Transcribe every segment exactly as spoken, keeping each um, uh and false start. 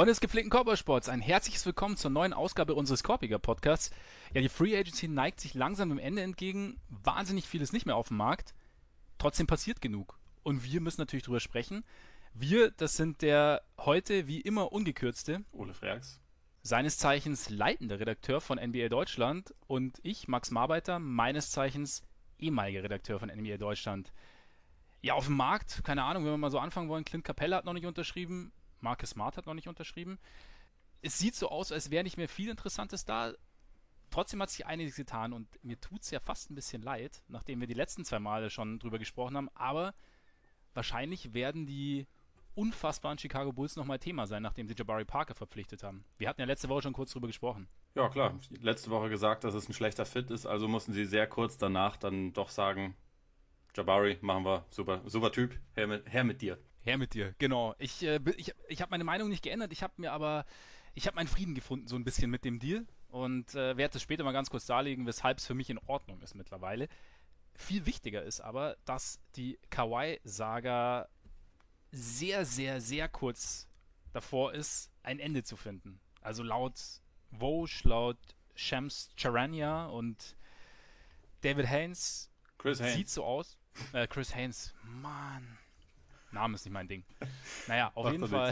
Freunde des gepflegten Cowboy-Sports, ein herzliches Willkommen zur neuen Ausgabe unseres Korpiger-Podcasts. Ja, die Free Agency neigt sich langsam dem Ende entgegen. Wahnsinnig viel ist nicht mehr auf dem Markt. Trotzdem passiert genug. Und wir müssen natürlich drüber sprechen. Wir, das sind der heute wie immer ungekürzte Ole Freaks, seines Zeichens leitende Redakteur von N B A Deutschland, und ich, Max Marbeiter, meines Zeichens ehemaliger Redakteur von N B A Deutschland. Ja, auf dem Markt, keine Ahnung, wenn wir mal so anfangen wollen, Clint Capella hat noch nicht unterschrieben, Marcus Smart hat noch nicht unterschrieben. Es sieht so aus, als wäre nicht mehr viel Interessantes da. Trotzdem hat sich einiges getan und mir tut es ja fast ein bisschen leid, nachdem wir die letzten zwei Male schon drüber gesprochen haben, aber wahrscheinlich werden die unfassbaren Chicago Bulls nochmal Thema sein, nachdem sie Jabari Parker verpflichtet haben. Wir hatten ja letzte Woche schon kurz drüber gesprochen. Ja klar, letzte Woche gesagt, dass es ein schlechter Fit ist, also mussten sie sehr kurz danach dann doch sagen, Jabari, machen wir, super, super Typ, her mit, her mit dir. Her mit dir, genau. Ich, äh, ich, ich habe meine Meinung nicht geändert, ich habe mir aber, ich habe meinen Frieden gefunden so ein bisschen mit dem Deal und äh, werde das später mal ganz kurz darlegen, weshalb es für mich in Ordnung ist mittlerweile. Viel wichtiger ist aber, dass die Kawhi-Saga sehr, sehr, sehr kurz davor ist, ein Ende zu finden. Also laut Woj, laut Shams Charania und David Haynes Chris Haynes. sieht so aus. Äh, Chris Haynes, Mann. Name ist nicht mein Ding. Naja, auf Macht jeden doch Fall.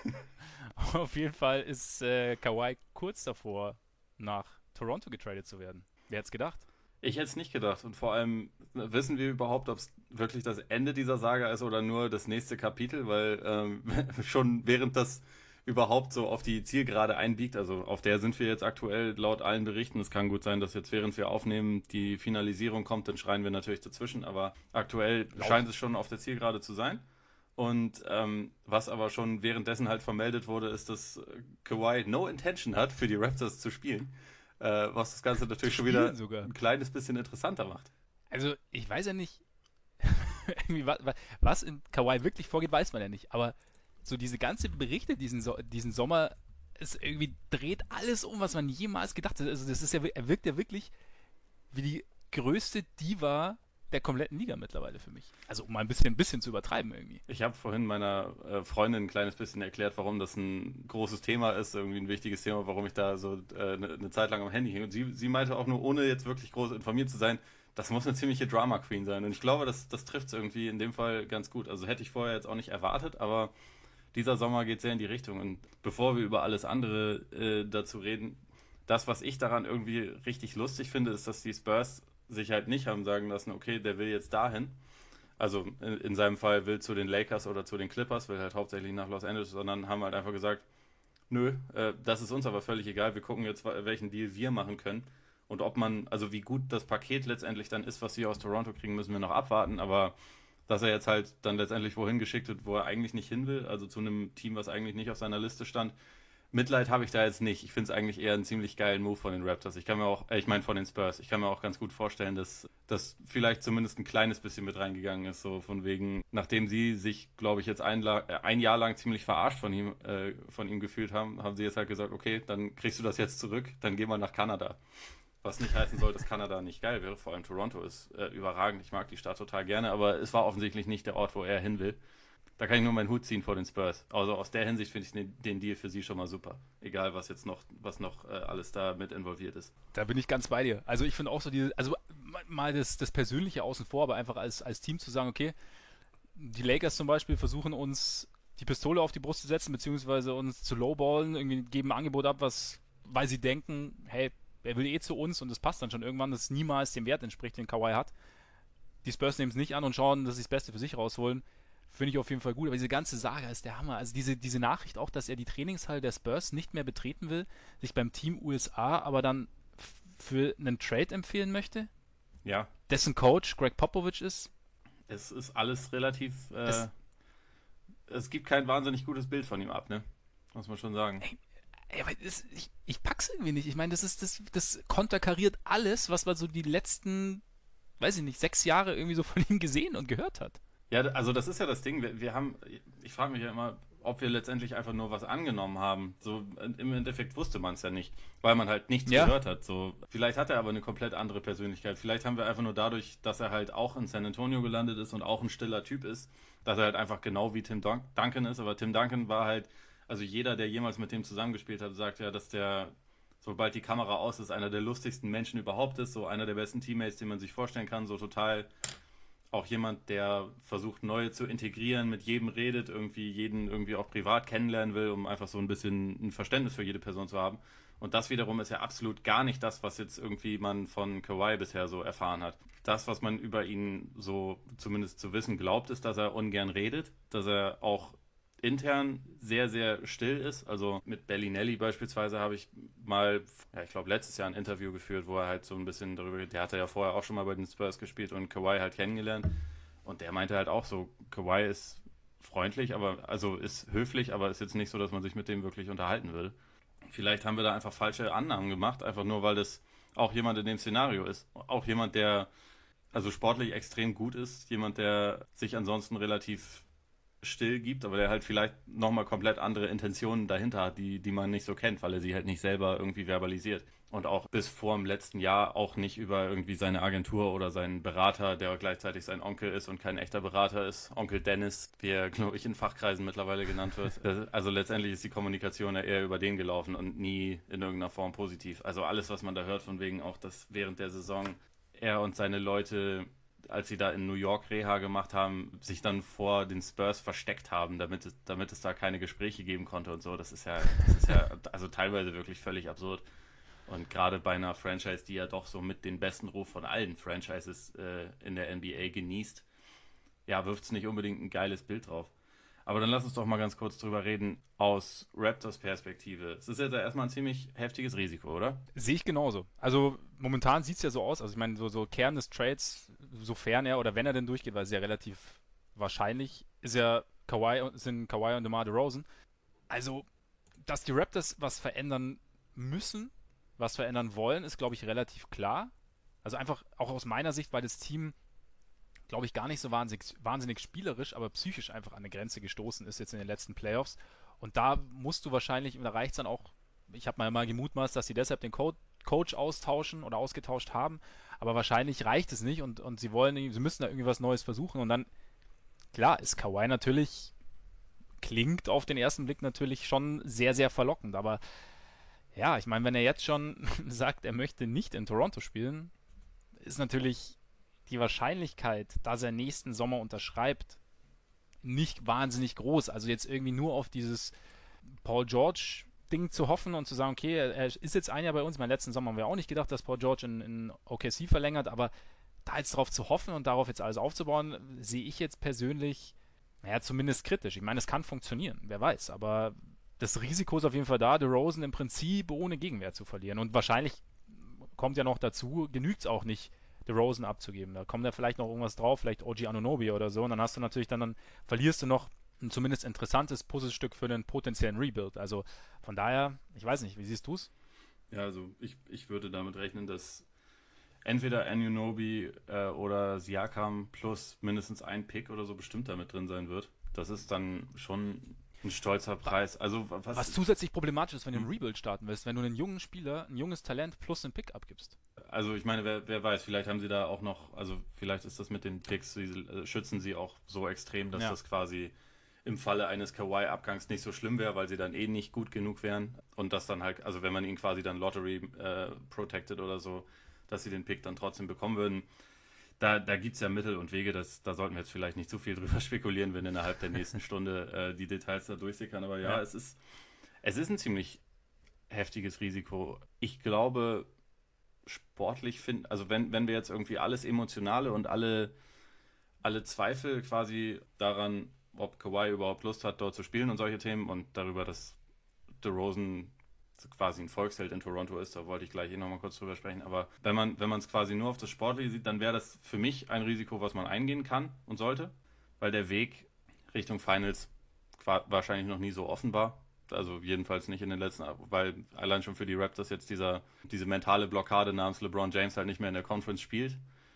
Auf jeden Fall ist äh, Kawhi kurz davor, nach Toronto getradet zu werden. Wer hätte es gedacht? Ich hätte es nicht gedacht und vor allem wissen wir überhaupt, ob es wirklich das Ende dieser Saga ist oder nur das nächste Kapitel, weil ähm, schon während das überhaupt so auf die Zielgerade einbiegt, also auf der sind wir jetzt aktuell laut allen Berichten. Es kann gut sein, dass jetzt während wir aufnehmen die Finalisierung kommt, dann schreien wir natürlich dazwischen, aber aktuell Laut. scheint es schon auf der Zielgerade zu sein. Und ähm, was aber schon währenddessen halt vermeldet wurde, ist, dass Kawhi no intention hat, für die Raptors zu spielen. Äh, was das Ganze natürlich schon wieder sogar. ein kleines bisschen interessanter macht. Also, ich weiß ja nicht, irgendwie, was, was in Kawhi wirklich vorgeht, weiß man ja nicht. Aber so diese ganze Berichte diesen, so diesen Sommer, es irgendwie dreht alles um, was man jemals gedacht hat. Also, das ist ja, er wirkt ja wirklich wie die größte Diva der kompletten Liga mittlerweile für mich. Also, um mal ein bisschen, ein bisschen zu übertreiben irgendwie. Ich habe vorhin meiner äh, Freundin ein kleines bisschen erklärt, warum das ein großes Thema ist, irgendwie ein wichtiges Thema, warum ich da so eine äh, ne Zeit lang am Handy hing. Und sie, sie meinte auch nur, ohne jetzt wirklich groß informiert zu sein, das muss eine ziemliche Drama Queen sein. Und ich glaube, das, das trifft es irgendwie in dem Fall ganz gut. Also hätte ich vorher jetzt auch nicht erwartet, aber dieser Sommer geht sehr in die Richtung. Und bevor wir über alles andere äh, dazu reden, das, was ich daran irgendwie richtig lustig finde, ist, dass die Spurs sich halt nicht haben sagen lassen, okay, der will jetzt dahin. Also in, in seinem Fall will zu den Lakers oder zu den Clippers, will halt hauptsächlich nach Los Angeles, sondern haben halt einfach gesagt, nö, äh, das ist uns aber völlig egal, wir gucken jetzt, welchen Deal wir machen können. Und ob man, also wie gut das Paket letztendlich dann ist, was wir aus Toronto kriegen, müssen wir noch abwarten, aber dass er jetzt halt dann letztendlich wohin geschickt wird, wo er eigentlich nicht hin will, also zu einem Team, was eigentlich nicht auf seiner Liste stand. Mitleid habe ich da jetzt nicht. Ich finde es eigentlich eher einen ziemlich geilen Move von den Raptors. Ich kann mir auch, äh, ich meine von den Spurs, ich kann mir auch ganz gut vorstellen, dass das vielleicht zumindest ein kleines bisschen mit reingegangen ist, so von wegen, nachdem sie sich, glaube ich, jetzt ein, äh, ein Jahr lang ziemlich verarscht von ihm, äh, von ihm gefühlt haben, haben sie jetzt halt gesagt, okay, dann kriegst du das jetzt zurück, dann geh mal nach Kanada. Was nicht heißen soll, dass Kanada nicht geil wäre, vor allem Toronto ist äh, überragend, ich mag die Stadt total gerne, aber es war offensichtlich nicht der Ort, wo er hin will. Da kann ich nur meinen Hut ziehen vor den Spurs. Also aus der Hinsicht finde ich den, den Deal für sie schon mal super. Egal, was jetzt noch, was noch äh, alles da mit involviert ist. Da bin ich ganz bei dir. Also ich finde auch so diese, also mal das, das Persönliche außen vor, aber einfach als, als Team zu sagen, okay, die Lakers zum Beispiel versuchen uns die Pistole auf die Brust zu setzen, beziehungsweise uns zu lowballen, irgendwie geben ein Angebot ab, was, weil sie denken, hey, er will eh zu uns und das passt dann schon irgendwann, dass es niemals dem Wert entspricht, den Kawhi hat. Die Spurs nehmen es nicht an und schauen, dass sie das Beste für sich rausholen. Finde ich auf jeden Fall gut, aber diese ganze Saga ist der Hammer. Also diese, diese Nachricht auch, dass er die Trainingshalle der Spurs nicht mehr betreten will, sich beim Team U S A aber dann f- für einen Trade empfehlen möchte, Ja, dessen Coach Greg Popovich ist. es ist alles relativ, äh, Es- es gibt kein wahnsinnig gutes Bild von ihm ab, ne? Muss man schon sagen. Ey, aber das, ich, ich pack's irgendwie nicht. Ich meine, das ist das, das konterkariert alles, was man so die letzten, weiß ich nicht, sechs Jahre irgendwie so von ihm gesehen und gehört hat. Ja, also das ist ja das Ding. Wir, wir haben, ich frage mich ja immer, ob wir letztendlich einfach nur was angenommen haben. So im Endeffekt wusste man es ja nicht, weil man halt nichts Ja. gehört hat. So vielleicht hat er aber eine komplett andere Persönlichkeit. Vielleicht haben wir einfach nur dadurch, dass er halt auch in San Antonio gelandet ist und auch ein stiller Typ ist, dass er halt einfach genau wie Tim Dun- Duncan ist. Aber Tim Duncan war halt Also jeder, der jemals mit dem zusammengespielt hat, sagt ja, dass der, sobald die Kamera aus ist, einer der lustigsten Menschen überhaupt ist, so einer der besten Teammates, den man sich vorstellen kann, so total auch jemand, der versucht, neue zu integrieren, mit jedem redet, irgendwie jeden irgendwie auch privat kennenlernen will, um einfach so ein bisschen ein Verständnis für jede Person zu haben. Und das wiederum ist ja absolut gar nicht das, was jetzt irgendwie man von Kawhi bisher so erfahren hat. Das, was man über ihn so zumindest zu wissen glaubt, ist, dass er ungern redet, dass er auch intern sehr, sehr still ist. Also mit Bellinelli beispielsweise habe ich mal, ja, ich glaube, letztes Jahr ein Interview geführt, wo er halt so ein bisschen darüber, der hatte ja vorher auch schon mal bei den Spurs gespielt und Kawhi halt kennengelernt. Und der meinte halt auch so, Kawhi ist freundlich, aber also ist höflich, aber ist jetzt nicht so, dass man sich mit dem wirklich unterhalten will. Vielleicht haben wir da einfach falsche Annahmen gemacht, einfach nur, weil das auch jemand in dem Szenario ist. Auch jemand, der also sportlich extrem gut ist, jemand, der sich ansonsten relativ still gibt, aber der halt vielleicht nochmal komplett andere Intentionen dahinter hat, die, die man nicht so kennt, weil er sie halt nicht selber irgendwie verbalisiert. Und auch bis vor dem letzten Jahr auch nicht über irgendwie seine Agentur oder seinen Berater, der gleichzeitig sein Onkel ist und kein echter Berater ist, Onkel Dennis, wie er, glaube ich, in Fachkreisen mittlerweile genannt wird. Also letztendlich ist die Kommunikation ja eher über den gelaufen und nie in irgendeiner Form positiv. Also alles, was man da hört, von wegen auch, dass während der Saison er und seine Leute, als sie da in New York Reha gemacht haben, sich dann vor den Spurs versteckt haben, damit es, damit es da keine Gespräche geben konnte und so. Das ist ja, das ist ja also teilweise wirklich völlig absurd. Und gerade bei einer Franchise, die ja doch so mit den besten Ruf von allen Franchises äh, in der N B A genießt, ja, wirft es nicht unbedingt ein geiles Bild drauf. Aber dann lass uns doch mal ganz kurz drüber reden, aus Raptors Perspektive. Es ist jetzt ja erstmal ein ziemlich heftiges Risiko, oder? Sehe ich genauso. Also momentan sieht es ja so aus, also ich meine, so, so Kern des Trades, sofern er oder wenn er denn durchgeht, weil es ja relativ wahrscheinlich ist ja Kawhi, und- sind Kawhi und DeMar DeRozan. Also, dass die Raptors was verändern müssen, was verändern wollen, ist, glaube ich, relativ klar. Also einfach auch aus meiner Sicht, weil das Team, glaube ich, gar nicht so wahnsinnig, wahnsinnig spielerisch, aber psychisch einfach an eine Grenze gestoßen ist jetzt in den letzten Playoffs. Und da musst du wahrscheinlich, da reicht es dann auch, ich habe mal, mal gemutmaßt, dass sie deshalb den Co Coach austauschen oder ausgetauscht haben, aber wahrscheinlich reicht es nicht und, und sie wollen, sie müssen da irgendwie was Neues versuchen und dann, klar, ist Kawhi natürlich, klingt auf den ersten Blick natürlich schon sehr, sehr verlockend, aber ja, ich meine, wenn er jetzt schon sagt, er möchte nicht in Toronto spielen, ist natürlich die Wahrscheinlichkeit, dass er nächsten Sommer unterschreibt, nicht wahnsinnig groß. Also jetzt irgendwie nur auf dieses Paul George Ding zu hoffen und zu sagen, okay, er, er ist jetzt ein Jahr bei uns. Im letzten Sommer haben wir auch nicht gedacht, dass Paul George in, in O K C verlängert, aber da jetzt drauf zu hoffen und darauf jetzt alles aufzubauen, sehe ich jetzt persönlich, naja, zumindest kritisch. Ich meine, es kann funktionieren, wer weiß, aber das Risiko ist auf jeden Fall da, DeRozan im Prinzip ohne Gegenwehr zu verlieren. Und wahrscheinlich kommt ja noch dazu, genügt es auch nicht, DeRozan abzugeben. Da kommt ja vielleicht noch irgendwas drauf, vielleicht O G Anunoby oder so. Und dann hast du natürlich dann, dann verlierst du noch ein zumindest interessantes Puzzlestück für einen potenziellen Rebuild. Also von daher, ich weiß nicht, wie siehst du es? Ja, also ich, ich würde damit rechnen, dass entweder Anunoby äh, oder Siakam plus mindestens ein Pick oder so bestimmt damit drin sein wird. Das ist dann schon ein stolzer Preis. Also was, Was zusätzlich problematisch ist, wenn du einen hm. Rebuild starten willst, wenn du einen jungen Spieler, ein junges Talent plus einen Pick abgibst. Also ich meine, wer, wer weiß, vielleicht haben sie da auch noch, also vielleicht ist das mit den Picks, sie äh, schützen sie auch so extrem, dass Ja. das quasi im Falle eines Kawhi-Abgangs nicht so schlimm wäre, weil sie dann eh nicht gut genug wären und das dann halt, also wenn man ihn quasi dann Lottery äh, protected oder so, dass sie den Pick dann trotzdem bekommen würden. Da, da gibt es ja Mittel und Wege, das, da sollten wir jetzt vielleicht nicht zu viel drüber spekulieren, wenn innerhalb der nächsten Stunde äh, die Details da durchsickern. Aber ja, Ja. es ist, es ist ein ziemlich heftiges Risiko. Ich glaube, sportlich finden, also wenn, wenn wir jetzt irgendwie alles Emotionale und alle, alle Zweifel quasi daran, ob Kawhi überhaupt Lust hat, dort zu spielen und solche Themen und darüber, dass DeRozan quasi ein Volksheld in Toronto ist, da wollte ich gleich eh nochmal kurz drüber sprechen, aber wenn man wenn man es quasi nur auf das Sportliche sieht, dann wäre das für mich ein Risiko, was man eingehen kann und sollte, weil der Weg Richtung Finals qua- wahrscheinlich noch nie so offen war, also jedenfalls nicht in den letzten, weil allein schon für die Raptors jetzt dieser, diese mentale Blockade namens LeBron James halt nicht mehr in der Conference spielt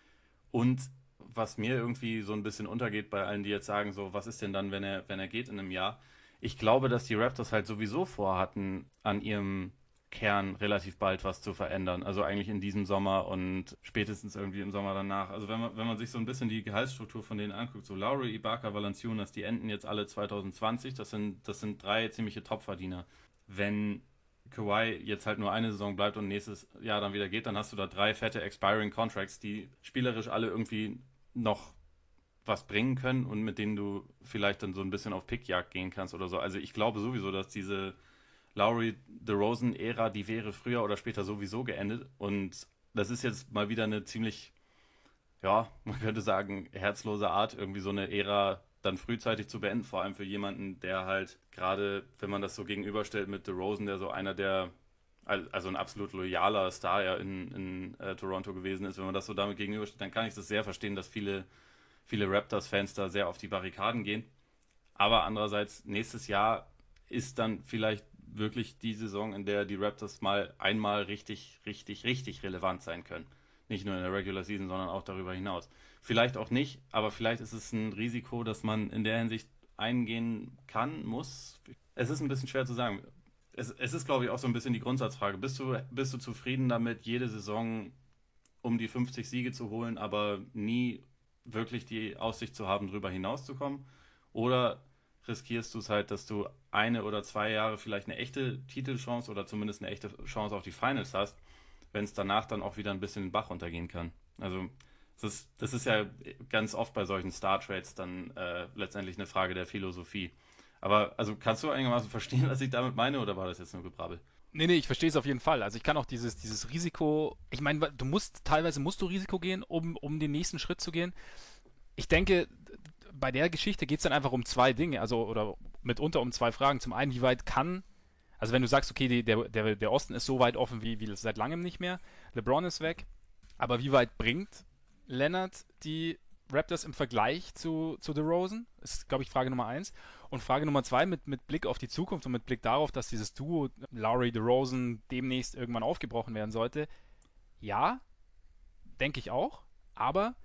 und was mir irgendwie so ein bisschen untergeht bei allen, die jetzt sagen, so, was ist denn dann, wenn er, wenn er geht in einem Jahr? Ich glaube, dass die Raptors halt sowieso vorhatten, an ihrem Kern relativ bald was zu verändern. Also eigentlich in diesem Sommer und spätestens irgendwie im Sommer danach. Also wenn man, wenn man sich so ein bisschen die Gehaltsstruktur von denen anguckt, so Lowry, Ibaka, Valanciunas, die enden jetzt alle zwanzig zwanzig, das sind, das sind drei ziemliche Topverdiener. Wenn Kawhi jetzt halt nur eine Saison bleibt und nächstes Jahr dann wieder geht, dann hast du da drei fette Expiring Contracts, die spielerisch alle irgendwie noch was bringen können und mit denen du vielleicht dann so ein bisschen auf Pickjagd gehen kannst oder so. Also ich glaube sowieso, dass diese Lowry-DeRozan-Ära, die wäre früher oder später sowieso geendet. Und das ist jetzt mal wieder eine ziemlich, ja, man könnte sagen, herzlose Art, irgendwie so eine Ära dann frühzeitig zu beenden. Vor allem für jemanden, der halt gerade, wenn man das so gegenüberstellt mit DeRozan, der so einer der, also ein absolut loyaler Star ja in, in äh, Toronto gewesen ist, wenn man das so damit gegenüberstellt, dann kann ich das sehr verstehen, dass viele, viele Raptors-Fans da sehr auf die Barrikaden gehen. Aber andererseits, nächstes Jahr ist dann vielleicht wirklich die Saison, in der die Raptors mal einmal richtig, richtig, richtig relevant sein können. Nicht nur in der Regular Season, sondern auch darüber hinaus. Vielleicht auch nicht, aber vielleicht ist es ein Risiko, das man in der Hinsicht eingehen kann, muss. Es ist ein bisschen schwer zu sagen. Es, es ist, glaube ich, auch so ein bisschen die Grundsatzfrage. Bist du, bist du zufrieden damit, jede Saison um die fünfzig Siege zu holen, aber nie wirklich die Aussicht zu haben, darüber hinauszukommen? Oder riskierst du es halt, dass du eine oder zwei Jahre vielleicht eine echte Titelchance oder zumindest eine echte Chance auf die Finals hast, wenn es danach dann auch wieder ein bisschen den Bach runtergehen kann. Also das ist, das ist ja ganz oft bei solchen Star-Trades dann äh, letztendlich eine Frage der Philosophie. Aber also kannst du einigermaßen verstehen, was ich damit meine, oder war das jetzt nur Gebrabbel? Nee, nee, ich verstehe es auf jeden Fall. Also ich kann auch dieses, dieses Risiko, ich meine, du musst, teilweise musst du Risiko gehen, um, um den nächsten Schritt zu gehen. Ich denke, bei der Geschichte geht es dann einfach um zwei Dinge, also oder mitunter um zwei Fragen. Zum einen, wie weit kann, also wenn du sagst, okay, die, der, der, der Osten ist so weit offen wie, wie seit langem nicht mehr, LeBron ist weg, aber wie weit bringt Leonard die Raptors im Vergleich zu, zu DeRozan? Ist, glaube ich, Frage Nummer eins. Und Frage Nummer zwei, mit, mit Blick auf die Zukunft und mit Blick darauf, dass dieses Duo Lowry DeRozan demnächst irgendwann aufgebrochen werden sollte. Ja, denke ich auch, aber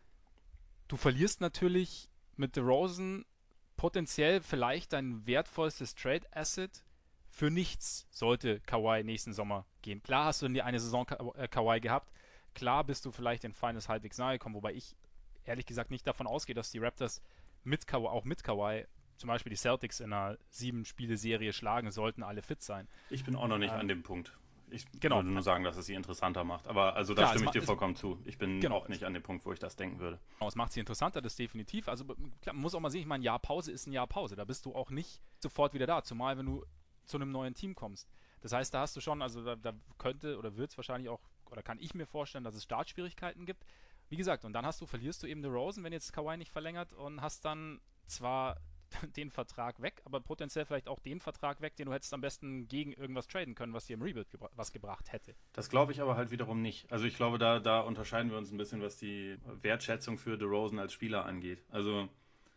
du verlierst natürlich mit DeRozan potenziell vielleicht dein wertvollstes Trade-Asset für nichts, sollte Kawhi nächsten Sommer gehen. Klar hast du in die eine Saison Ka äh, Kawhi gehabt, klar bist du vielleicht in Finals halbwegs nahe gekommen, wobei ich ehrlich gesagt nicht davon ausgehe, dass die Raptors mit Kawhi, auch mit Kawhi, zum Beispiel die Celtics in einer sieben-Spiele-Serie schlagen, sollten alle fit sein. Ich bin auch noch nicht Ähm, an dem Punkt. Ich genau. würde nur sagen, dass es sie interessanter macht. Aber also da Klar, stimme es ich dir ma- vollkommen zu. Ich bin Genau, auch nicht an dem Punkt, wo ich das denken würde. es macht sie interessanter, das definitiv. Also klar, man muss auch mal sehen, ich meine, ein Jahr Pause ist ein Jahr Pause. Da bist du auch nicht sofort wieder da, zumal wenn du zu einem neuen Team kommst. Das heißt, da hast du schon, also da, da könnte oder wird es wahrscheinlich auch, oder kann ich mir vorstellen, dass es Startschwierigkeiten gibt. Wie gesagt, und dann hast du, verlierst du eben DeRozan, wenn jetzt Kawhi nicht verlängert und hast dann zwar den Vertrag weg, aber potenziell vielleicht auch den Vertrag weg, den du hättest am besten gegen irgendwas traden können, was dir im Rebuild gebra was gebracht hätte. Das glaube ich aber halt wiederum nicht. Also ich glaube, da, da unterscheiden wir uns ein bisschen, was die Wertschätzung für DeRozan als Spieler angeht. Also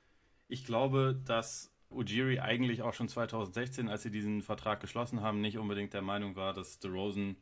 ich glaube, dass Ujiri eigentlich auch schon zwanzig sechzehn, als sie diesen Vertrag geschlossen haben, nicht unbedingt der Meinung war, dass DeRozan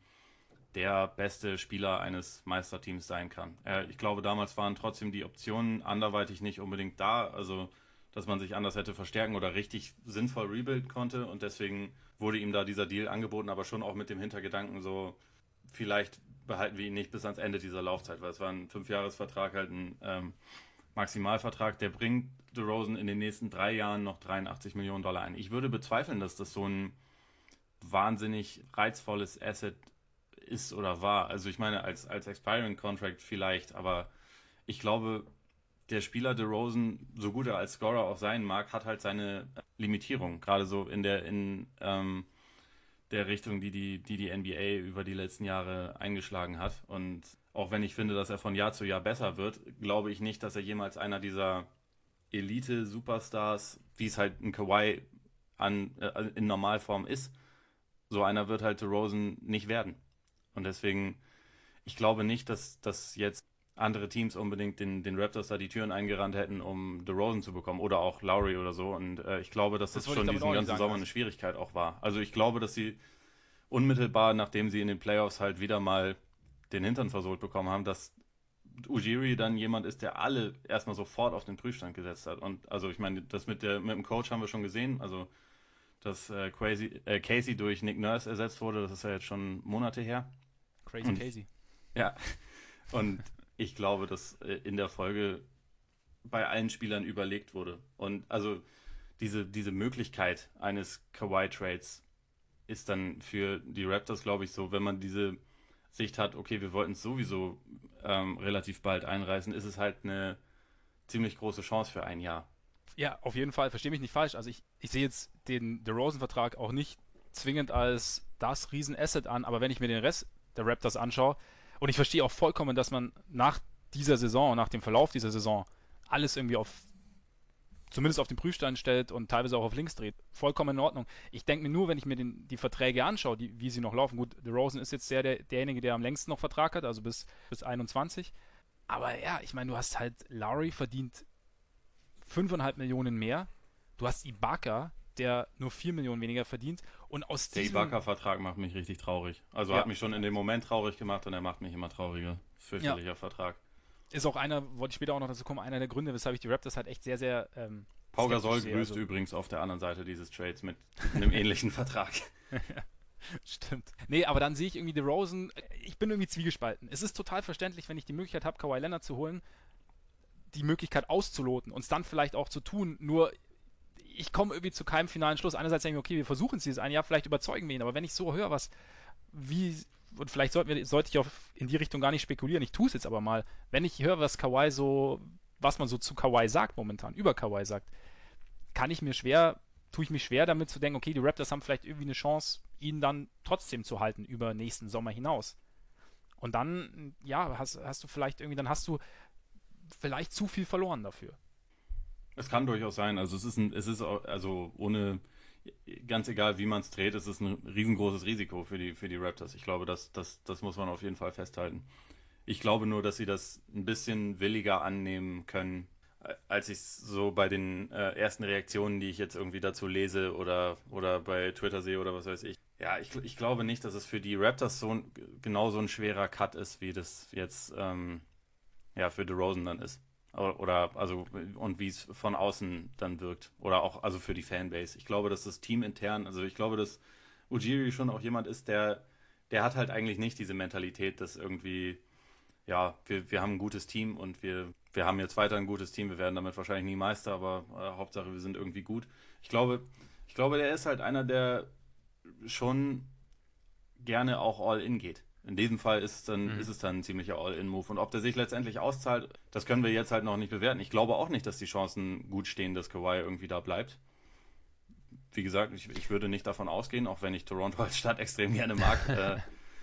der beste Spieler eines Meisterteams sein kann. Äh, ich glaube, damals waren trotzdem die Optionen anderweitig nicht unbedingt da, also dass man sich anders hätte verstärken oder richtig sinnvoll rebuilden konnte und deswegen wurde ihm da dieser Deal angeboten, aber schon auch mit dem Hintergedanken so, vielleicht behalten wir ihn nicht bis ans Ende dieser Laufzeit, weil es war ein Fünfjahresvertrag, halt ein ähm, Maximalvertrag, der bringt DeRozan in den nächsten drei Jahren noch dreiundachtzig Millionen Dollar ein. Ich würde bezweifeln, dass das so ein wahnsinnig reizvolles Asset ist oder war. Also ich meine, als, als Expiring Contract vielleicht, aber ich glaube, der Spieler DeRozan, so gut er als Scorer auch sein mag, hat halt seine Limitierung, gerade so in der in ähm, der Richtung, die die, die die N B A über die letzten Jahre eingeschlagen hat. Und auch wenn ich finde, dass er von Jahr zu Jahr besser wird, glaube ich nicht, dass er jemals einer dieser Elite-Superstars, wie es halt ein Kawhi an, äh, in Normalform ist, so einer wird halt DeRozan nicht werden. Und deswegen, ich glaube nicht, dass, dass jetzt andere Teams unbedingt den, den Raptors da die Türen eingerannt hätten, um DeRozan zu bekommen oder auch Lowry oder so. Und äh, ich glaube, dass das, Das schon wollte ich damit diesen auch nicht ganzen sagen, Sommer also eine Schwierigkeit auch war. Also ich glaube, dass sie unmittelbar, nachdem sie in den Playoffs halt wieder mal den Hintern versohlt bekommen haben, dass Ujiri dann jemand ist, der alle erstmal sofort auf den Prüfstand gesetzt hat. Und also ich meine, das mit der mit dem Coach haben wir schon gesehen. Also dass äh, Crazy, äh, Casey durch Nick Nurse ersetzt wurde. Das ist ja jetzt schon Monate her. Crazy Und, Casey. Ja, und ich glaube, dass äh, in der Folge bei allen Spielern überlegt wurde. Und also diese, diese Möglichkeit eines Kawhi-Trades ist dann für die Raptors, glaube ich, so, wenn man diese Sicht hat, okay, wir wollten es sowieso ähm, relativ bald einreißen, ist es halt eine ziemlich große Chance für ein Jahr. Ja, auf jeden Fall, verstehe mich nicht falsch. Also ich, ich sehe jetzt den DeRozan-Vertrag auch nicht zwingend als das Riesenasset an, aber wenn ich mir den Rest der Raptors anschaue, und ich verstehe auch vollkommen, dass man nach dieser Saison, nach dem Verlauf dieser Saison, alles irgendwie auf, zumindest auf den Prüfstein stellt und teilweise auch auf links dreht. Vollkommen in Ordnung. Ich denke mir nur, wenn ich mir den, die Verträge anschaue, die, wie sie noch laufen, gut, DeRozan ist jetzt der, der, derjenige, der am längsten noch Vertrag hat, also bis, bis einundzwanzig. Aber ja, ich meine, du hast halt, Lowry verdient fünfeinhalb Millionen mehr. Du hast Ibaka, der nur vier Millionen weniger verdient. Und aus Der diesem... Ibaka-Vertrag macht mich richtig traurig. Also Ja. hat mich schon in dem Moment traurig gemacht und er macht mich immer trauriger. Fürchterlicher Ja. Vertrag. Ist auch einer, wollte ich später auch noch dazu kommen, einer der Gründe, weshalb ich die Raptors halt echt sehr, sehr ähm, Pau skeptisch Gasol sehe. grüßt Also, übrigens auf der anderen Seite dieses Trades mit einem ähnlichen Vertrag. stimmt. Nee, aber dann sehe ich irgendwie DeRozan, ich bin irgendwie zwiegespalten. Es ist total verständlich, wenn ich die Möglichkeit habe, Kawhi Leonard zu holen, die Möglichkeit auszuloten und es dann vielleicht auch zu tun, nur ich komme irgendwie zu keinem finalen Schluss. Einerseits denke ich mir, okay, wir versuchen es dieses eine Jahr, vielleicht überzeugen wir ihn, aber wenn ich so höre, was, wie, und vielleicht sollten wir, sollte ich auch in die Richtung gar nicht spekulieren, ich tue es jetzt aber mal, wenn ich höre, was Kawhi so, was man so zu Kawhi sagt momentan, über Kawhi sagt, kann ich mir schwer, tue ich mich schwer damit zu denken, okay, die Raptors haben vielleicht irgendwie eine Chance, ihn dann trotzdem zu halten über nächsten Sommer hinaus. Und dann, ja, hast, hast du vielleicht irgendwie, dann hast du vielleicht zu viel verloren dafür. Es kann durchaus sein. Also es ist ein, es ist auch- also ohne, ganz egal wie man es dreht, es ist ein riesengroßes Risiko für die, für die Raptors. Ich glaube, das, das, das muss man auf jeden Fall festhalten. Ich glaube nur, dass sie das ein bisschen williger annehmen können, äh, als ich es so bei den äh, ersten Reaktionen, die ich jetzt irgendwie dazu lese oder, oder bei Twitter sehe oder was weiß ich. Ja, ich, ich glaube nicht, dass es für die Raptors so ein, genau so ein schwerer Cut ist, wie das jetzt ähm, ja, für DeRozan dann ist. Oder, also, und wie es von außen dann wirkt. Oder auch, also für die Fanbase. Ich glaube, dass das Team intern, also ich glaube, dass Ujiri schon auch jemand ist, der, der hat halt eigentlich nicht diese Mentalität, dass irgendwie, ja, wir, wir haben ein gutes Team und wir, wir haben jetzt weiter ein gutes Team, wir werden damit wahrscheinlich nie Meister, aber äh, Hauptsache wir sind irgendwie gut. Ich glaube, ich glaube, der ist halt einer, der schon gerne auch All-In geht. In diesem Fall ist es dann, Mhm. ist es dann ein ziemlicher All-In-Move. Und ob der sich letztendlich auszahlt, das können wir jetzt halt noch nicht bewerten. Ich glaube auch nicht, dass die Chancen gut stehen, dass Kawhi irgendwie da bleibt. Wie gesagt, ich, ich würde nicht davon ausgehen, auch wenn ich Toronto als Stadt extrem gerne mag. äh,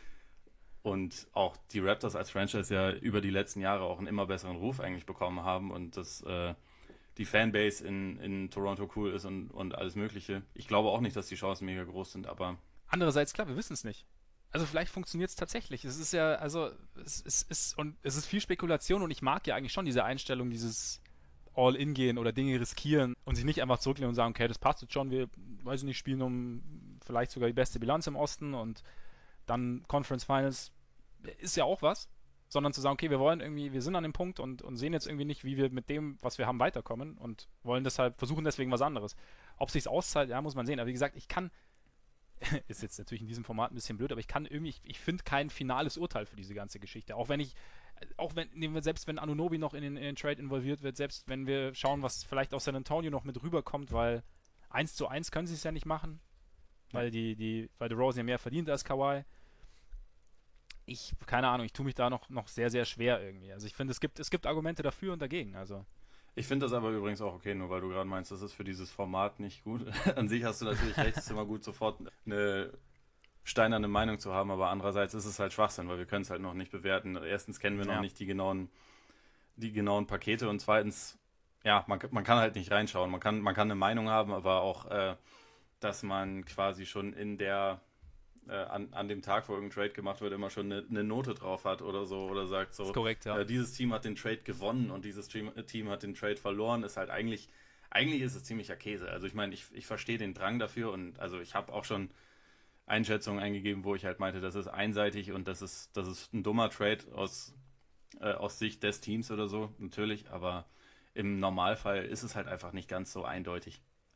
und auch die Raptors als Franchise ja über die letzten Jahre auch einen immer besseren Ruf eigentlich bekommen haben und dass äh, die Fanbase in, in Toronto cool ist und, und alles Mögliche. Ich glaube auch nicht, dass die Chancen mega groß sind, aber Andererseits, klar, wir wissen es nicht. Also vielleicht funktioniert es tatsächlich. Es ist ja, also es, es ist und es ist viel Spekulation und ich mag ja eigentlich schon diese Einstellung, dieses All-in gehen oder Dinge riskieren und sich nicht einfach zurücklehnen und sagen, okay, das passt jetzt schon, wir, weiß ich nicht, spielen um vielleicht sogar die beste Bilanz im Osten und dann Conference Finals ist ja auch was, sondern zu sagen, okay, wir wollen irgendwie, wir sind an dem Punkt und, und sehen jetzt irgendwie nicht, wie wir mit dem, was wir haben, weiterkommen und wollen deshalb, versuchen deswegen was anderes. Ob sich's auszahlt, ja, muss man sehen. Aber wie gesagt, ich kann, ist jetzt natürlich in diesem Format ein bisschen blöd, aber ich kann irgendwie, ich, ich finde kein finales Urteil für diese ganze Geschichte. Auch wenn ich, auch wenn, nehmen wir selbst wenn Anunoby noch in den, in den Trade involviert wird, selbst wenn wir schauen, was vielleicht aus San Antonio noch mit rüberkommt, weil eins zu eins können sie es ja nicht machen, weil die, die, weil DeRozan ja mehr verdient als Kawhi. Ich, keine Ahnung, ich tue mich da noch, noch sehr, sehr schwer irgendwie. Also ich finde, es gibt, es gibt Argumente dafür und dagegen. Also. ich finde das aber übrigens auch okay, nur weil du gerade meinst, das ist für dieses Format nicht gut. An sich hast du natürlich recht, es ist immer gut, sofort eine steinerne Meinung zu haben, aber andererseits ist es halt Schwachsinn, weil wir können es halt noch nicht bewerten. Erstens kennen wir noch Ja. nicht die genauen, die genauen Pakete und zweitens, ja, man, man kann halt nicht reinschauen. Man kann, man kann eine Meinung haben, aber auch, äh, dass man quasi schon in der, äh, an, an dem Tag, wo irgendein Trade gemacht wird, immer schon eine, eine Note drauf hat oder so, oder sagt Das ist so, korrekt, ja. äh, dieses Team hat den Trade gewonnen und dieses Team, äh, Team hat den Trade verloren, ist halt eigentlich, eigentlich ist es ziemlicher Käse. Also ich meine, ich, ich verstehe den Drang dafür und also ich habe auch schon Einschätzungen eingegeben, wo ich halt meinte, das ist einseitig und das ist, das ist ein dummer Trade aus, äh, aus Sicht des Teams oder so, natürlich, aber im Normalfall ist es halt einfach nicht ganz so eindeutig.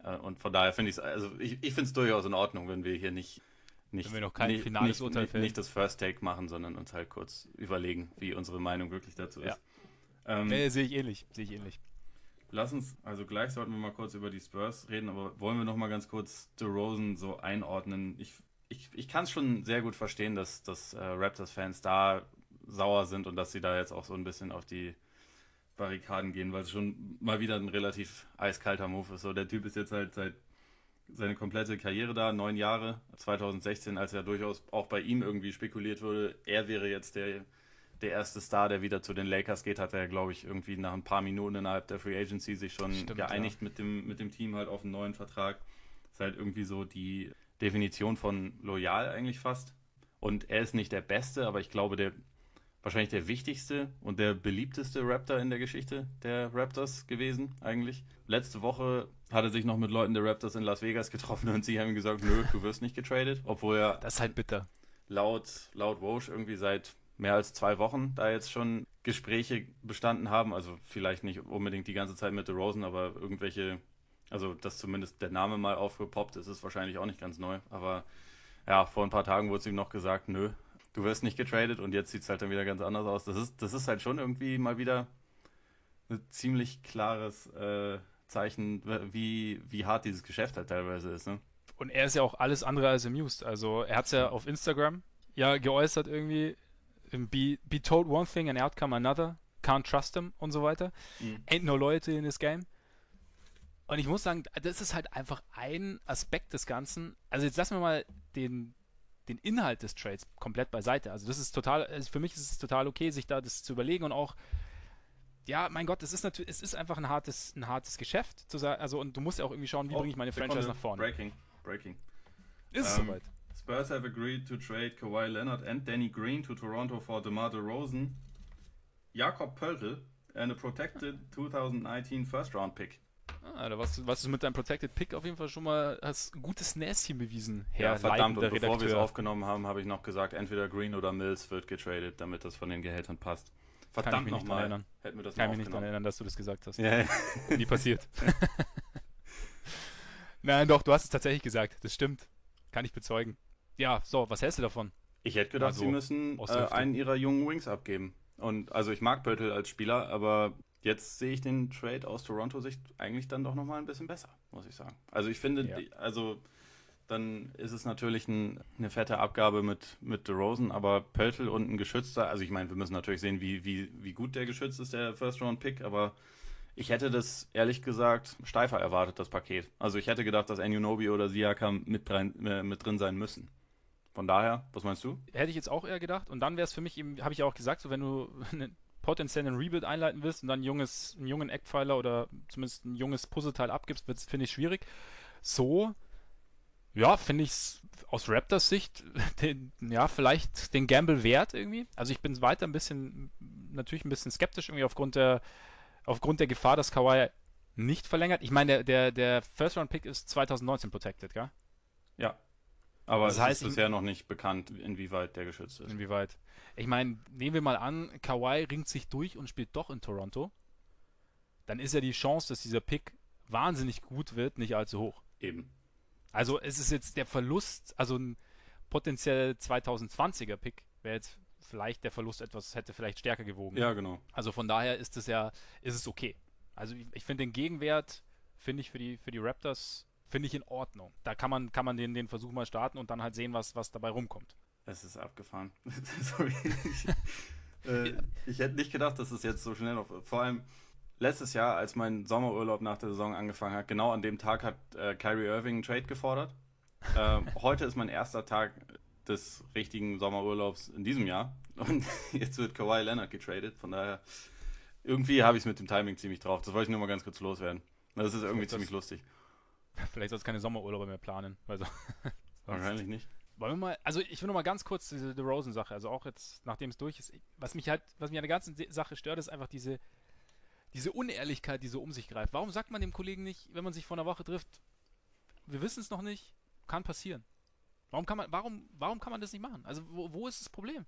Äh, und von daher finde ich es, also ich, ich finde es durchaus in Ordnung, wenn wir hier nicht, nicht, Wenn wir noch kein nicht, finales nicht, Urteil nicht, fällen. nicht das First Take machen, sondern uns halt kurz überlegen, wie unsere Meinung wirklich dazu Ja. ist. Ähm, Nee, sehe ich ähnlich, sehe ich ähnlich. Lass uns, also gleich sollten wir mal kurz über die Spurs reden, aber wollen wir noch mal ganz kurz DeRozan so einordnen? Ich, ich, ich kann es schon sehr gut verstehen, dass, dass äh, Raptors-Fans da sauer sind und dass sie da jetzt auch so ein bisschen auf die Barrikaden gehen, weil es schon mal wieder ein relativ eiskalter Move ist. So, der Typ ist jetzt halt seit seine komplette Karriere da, neun Jahre, zwanzig sechzehn, als ja durchaus auch bei ihm irgendwie spekuliert wurde, er wäre jetzt der der erste Star, der wieder zu den Lakers geht, hat er, glaube ich, irgendwie nach ein paar Minuten innerhalb der Free Agency sich schon Stimmt, geeinigt ja. mit dem, mit dem Team halt auf einen neuen Vertrag. Ist halt irgendwie so die Definition von loyal eigentlich fast. Und er ist nicht der Beste, aber ich glaube, der wahrscheinlich der wichtigste und der beliebteste Raptor in der Geschichte der Raptors gewesen, eigentlich. Letzte Woche hat er sich noch mit Leuten der Raptors in Las Vegas getroffen und sie haben ihm gesagt, nö, du wirst nicht getradet, obwohl er Das ist halt bitter. laut, laut Woj irgendwie seit mehr als zwei Wochen da jetzt schon Gespräche bestanden haben. Also vielleicht nicht unbedingt die ganze Zeit mit DeRozan, aber irgendwelche, also dass zumindest der Name mal aufgepoppt ist, ist wahrscheinlich auch nicht ganz neu. Aber ja, vor ein paar Tagen wurde es ihm noch gesagt, nö, du wirst nicht getradet und jetzt sieht es halt dann wieder ganz anders aus. Das ist, das ist halt schon irgendwie mal wieder ein ziemlich klares äh, Zeichen, wie, wie hart dieses Geschäft halt teilweise ist. Ne? Und er ist ja auch alles andere als amused. Also er hat es ja auf Instagram ja geäußert irgendwie, be, be told one thing and outcome another, can't trust him und so weiter. Mhm. Ain't no loyalty in this game. Und ich muss sagen, das ist halt einfach ein Aspekt des Ganzen. Also jetzt lassen wir mal den, den Inhalt des Trades komplett beiseite. Also das ist total, also für mich ist es total okay, sich da das zu überlegen und auch, ja, mein Gott, es ist natürlich, es ist einfach ein hartes, ein hartes Geschäft zu sagen. Also und du musst ja auch irgendwie schauen, wie Oh, bringe ich meine Sekunde. Franchise nach vorne. Breaking, breaking. Ist es Ähm, soweit? Spurs have agreed to trade Kawhi Leonard and Danny Green to Toronto for DeMar DeRozan, Jakob Poeltl and a protected twenty nineteen first round pick. Ah, da warst du, warst du mit deinem Protected Pick auf jeden Fall schon mal, hast ein gutes Näschen bewiesen, Herr Ja, verdammt, und leitender bevor wir es Redakteur. aufgenommen haben, habe ich noch gesagt, entweder Green oder Mills wird getradet, damit das von den Gehältern passt. Kann ich Verdammt mich nicht dran nochmal, erinnern. hätten wir das Kann mal mich nicht daran aufgenommen. erinnern, dass du das gesagt hast. Ja, ja. Nie passiert. Nein, doch, du hast es tatsächlich gesagt. Das stimmt. Kann ich bezeugen. Ja, so, was hältst du davon? Ich hätte gedacht, Also, sie müssen aus äh, der Hüfte. einen ihrer jungen Wings abgeben. Und also ich mag Poeltl als Spieler, aber jetzt sehe ich den Trade aus Toronto-Sicht eigentlich dann doch nochmal ein bisschen besser, muss ich sagen. Also ich finde, Ja. die, also dann ist es natürlich ein, eine fette Abgabe mit, mit DeRozan, aber Poeltl und ein geschützter, also ich meine, wir müssen natürlich sehen, wie, wie, wie gut der geschützt ist, der First-Round-Pick, aber ich hätte das ehrlich gesagt steifer erwartet, das Paket. Also ich hätte gedacht, dass Anunoby oder Siakam mit, rein, äh, mit drin sein müssen. Von daher, was meinst du? Hätte ich jetzt auch eher gedacht. Und dann wäre es für mich eben, habe ich ja auch gesagt, so wenn du einen potenziellen Rebuild einleiten willst und dann ein junges, einen jungen Eckpfeiler oder zumindest ein junges Puzzleteil abgibst, wird es, finde ich, schwierig. So, ja, finde ich es aus Raptors Sicht, den, ja, vielleicht den Gamble wert irgendwie. Also ich bin weiter ein bisschen, natürlich ein bisschen skeptisch irgendwie aufgrund der, aufgrund der Gefahr, dass Kawhi nicht verlängert. Ich meine, der, der, der First-Round-Pick ist zwanzig neunzehn protected, gell? Ja. Aber Das es heißt, ist ich- bisher noch nicht bekannt, inwieweit der geschützt ist. Inwieweit? Ich meine, nehmen wir mal an, Kawhi ringt sich durch und spielt doch in Toronto. Dann ist ja die Chance, dass dieser Pick wahnsinnig gut wird, nicht allzu hoch. Eben. Also es ist jetzt der Verlust, also ein potenziell zwanzig zwanziger Pick wäre jetzt vielleicht der Verlust etwas, hätte vielleicht stärker gewogen. Ja, genau. Also von daher ist es ja, ist es okay. Also ich, ich finde den Gegenwert, finde ich für die, für die Raptors, finde ich in Ordnung. Da kann man, kann man den, den Versuch mal starten und dann halt sehen, was, was dabei rumkommt. Es ist abgefahren. Sorry. Ich, äh, ich hätte nicht gedacht, dass es jetzt so schnell noch. Vor allem letztes Jahr, als mein Sommerurlaub nach der Saison angefangen hat, genau an dem Tag hat äh, Kyrie Irving einen Trade gefordert. Äh, heute ist mein erster Tag des richtigen Sommerurlaubs in diesem Jahr. Und jetzt wird Kawhi Leonard getradet. Von daher, irgendwie habe ich es mit dem Timing ziemlich drauf. Das wollte ich nur mal ganz kurz loswerden. Das ist irgendwie Vielleicht ziemlich das- lustig. Vielleicht sollst du keine Sommerurlaube mehr planen. Also, Wahrscheinlich nicht. wollen wir mal, also ich will noch mal ganz kurz diese DeRozan-Sache, also auch jetzt, nachdem es durch ist, was mich halt, was mich an der ganzen Se- Sache stört, ist einfach diese, diese Unehrlichkeit, die so um sich greift. Warum sagt man dem Kollegen nicht, wenn man sich vor einer Woche trifft, wir wissen es noch nicht, kann passieren. Warum kann man, warum, warum kann man das nicht machen? Also wo, wo ist das Problem?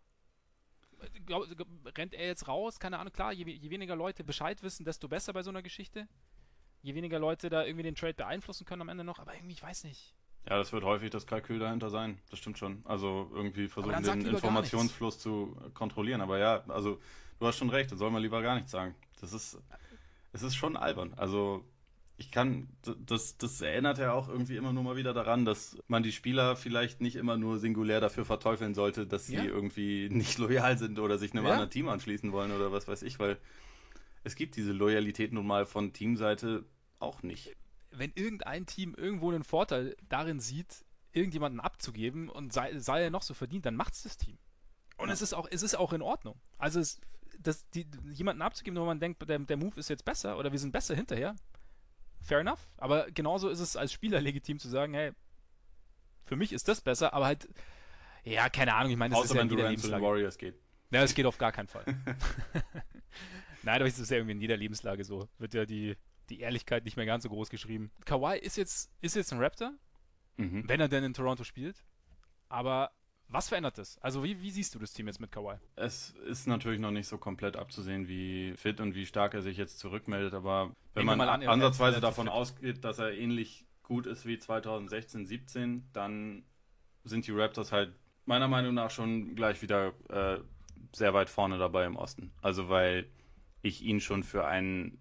Glaub, rennt er jetzt raus? Keine Ahnung, klar, je, je weniger Leute Bescheid wissen, desto besser bei so einer Geschichte. je weniger Leute da irgendwie den Trade beeinflussen können am Ende noch, aber irgendwie, ich weiß nicht. Ja, das wird häufig das Kalkül dahinter sein. Das stimmt schon. Also irgendwie versuchen, dann sag den lieber gar Informationsfluss zu kontrollieren. Aber ja, also du hast schon recht, da soll man lieber gar nichts sagen. Das ist, es ist schon albern. Also ich kann, das, das erinnert ja auch irgendwie immer nur mal wieder daran, dass man die Spieler vielleicht nicht immer nur singulär dafür verteufeln sollte, dass sie Ja. irgendwie nicht loyal sind oder sich einem Ja. anderen Team anschließen wollen oder was weiß ich, weil es gibt diese Loyalität nun mal von Teamseite auch nicht. Wenn irgendein Team irgendwo einen Vorteil darin sieht, irgendjemanden abzugeben und sei, sei er noch so verdient, dann macht's das Team. Und Ja. es ist auch, es ist auch in Ordnung. Also es, das, die, jemanden abzugeben, wo man denkt, der, der Move ist jetzt besser oder wir sind besser hinterher, fair enough. Aber genauso ist es als Spieler legitim zu sagen, hey, für mich ist das besser, aber halt, ja, keine Ahnung, ich meine, das Außer ist ja wenn in jeder Durant zu den Lebenslage. Warriors geht. Ja, das geht auf gar keinen Fall. Nein, aber es ist ja irgendwie in jeder Lebenslage so. Wird ja die, die Ehrlichkeit nicht mehr ganz so groß geschrieben. Kawhi ist jetzt, ist jetzt ein Raptor, Mhm. wenn er denn in Toronto spielt. Aber was verändert das? Also wie, wie siehst du das Team jetzt mit Kawhi? Es ist natürlich noch nicht so komplett abzusehen, wie fit und wie stark er sich jetzt zurückmeldet, aber wenn Nehmen wir man mal an, er ist ansatzweise relativ davon fit. ausgeht, dass er ähnlich gut ist wie zwanzig sechzehn, siebzehn, dann sind die Raptors halt meiner Meinung nach schon gleich wieder äh, sehr weit vorne dabei im Osten. Also weil ich ihn schon für einen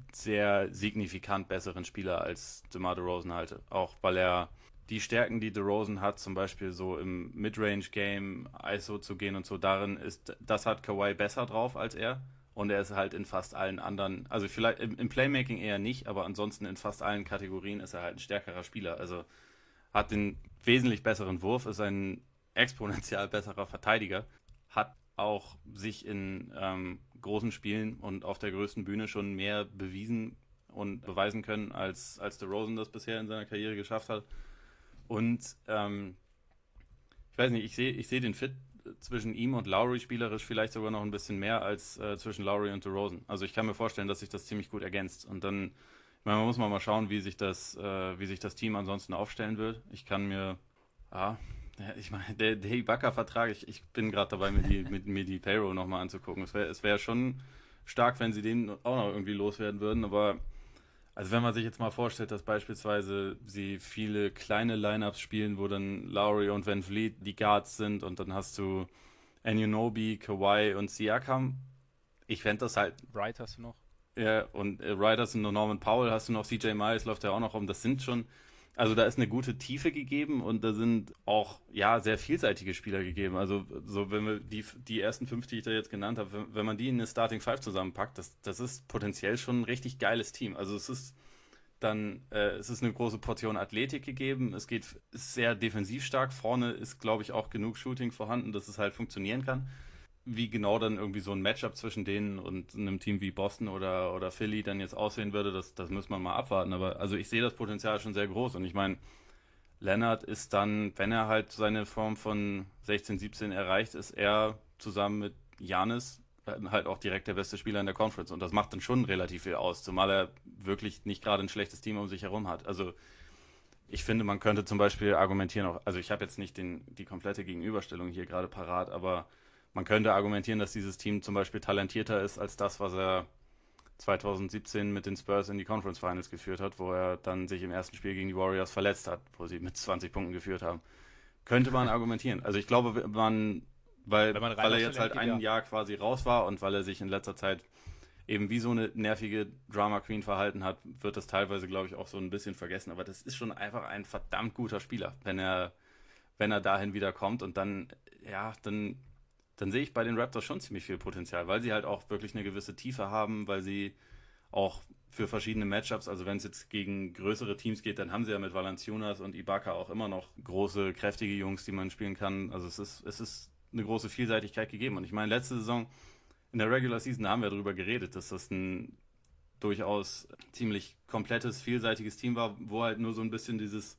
sehr signifikant besseren Spieler als DeMar DeRozan halte. Auch weil er die Stärken, die DeRozan hat, zum Beispiel so im Midrange-Game I S O zu gehen und so, darin ist, das hat Kawhi besser drauf als er. Und er ist halt in fast allen anderen, also vielleicht im, im Playmaking eher nicht, aber ansonsten in fast allen Kategorien ist er halt ein stärkerer Spieler. Also hat den wesentlich besseren Wurf, ist ein exponentiell besserer Verteidiger, hat auch sich in ähm, großen Spielen und auf der größten Bühne schon mehr bewiesen und beweisen können, als, als DeRozan das bisher in seiner Karriere geschafft hat. Und ähm, ich weiß nicht, ich sehe ich seh den Fit zwischen ihm und Lowry spielerisch vielleicht sogar noch ein bisschen mehr als äh, zwischen Lowry und DeRozan. Also ich kann mir vorstellen, dass sich das ziemlich gut ergänzt. Und dann, ich meine, man muss mal, mal schauen, wie sich das, äh, wie sich das Team ansonsten aufstellen wird. Ich kann mir, ah, ja, ich meine, der, der Ibaka-Vertrag, ich, ich bin gerade dabei, mir die, mit, mir die Payroll nochmal anzugucken. Es wäre es wär schon stark, wenn sie den auch noch irgendwie loswerden würden, aber also wenn man sich jetzt mal vorstellt, dass beispielsweise sie viele kleine Lineups spielen, wo dann Lowry und Van Vliet die Guards sind und dann hast du Anunoby, Kawhi und Siakam. Ich fände das halt, Bright hast du noch. ja, und äh, Ryderson und Norman Powell hast du noch, C J Miles läuft ja auch noch rum. Das sind schon, also da ist eine gute Tiefe gegeben und da sind auch, ja, sehr vielseitige Spieler gegeben. Also so, wenn wir die, die ersten fünf, die ich da jetzt genannt habe, wenn, wenn man die in eine Starting Five zusammenpackt, das, das ist potenziell schon ein richtig geiles Team. Also es ist dann, äh, es ist eine große Portion Athletik gegeben. Es geht ist sehr defensiv stark. Vorne ist, glaube ich, auch genug Shooting vorhanden, dass es halt funktionieren kann. Wie genau dann irgendwie so ein Matchup zwischen denen und einem Team wie Boston oder, oder Philly dann jetzt aussehen würde, das, das muss man mal abwarten. Aber also ich sehe das Potenzial schon sehr groß. Und ich meine, Leonard ist dann, wenn er halt seine Form von sechzehn, siebzehn erreicht, ist er zusammen mit Giannis halt auch direkt der beste Spieler in der Conference. Und das macht dann schon relativ viel aus, zumal er wirklich nicht gerade ein schlechtes Team um sich herum hat. Also ich finde, man könnte zum Beispiel argumentieren, auch, also ich habe jetzt nicht den, die komplette Gegenüberstellung hier gerade parat, aber man könnte argumentieren, dass dieses Team zum Beispiel talentierter ist als das, was er zwanzig siebzehn mit den Spurs in die Conference Finals geführt hat, wo er dann sich im ersten Spiel gegen die Warriors verletzt hat, wo sie mit zwanzig Punkten geführt haben. Könnte man argumentieren. Also ich glaube, man, weil, Wenn man rein weil er aufs jetzt Talent halt geht, ein ja. Jahr quasi raus war und weil er sich in letzter Zeit eben wie so eine nervige Drama Queen verhalten hat, wird das teilweise, glaube ich, auch so ein bisschen vergessen. Aber das ist schon einfach ein verdammt guter Spieler, wenn er, wenn er dahin wieder kommt und dann, ja, dann dann sehe ich bei den Raptors schon ziemlich viel Potenzial, weil sie halt auch wirklich eine gewisse Tiefe haben, weil sie auch für verschiedene Matchups, also wenn es jetzt gegen größere Teams geht, dann haben sie ja mit Valanciunas und Ibaka auch immer noch große, kräftige Jungs, die man spielen kann. Also es ist, es ist eine große Vielseitigkeit gegeben. Und ich meine, letzte Saison in der Regular Season haben wir darüber geredet, dass das ein durchaus ziemlich komplettes, vielseitiges Team war, wo halt nur so ein bisschen dieses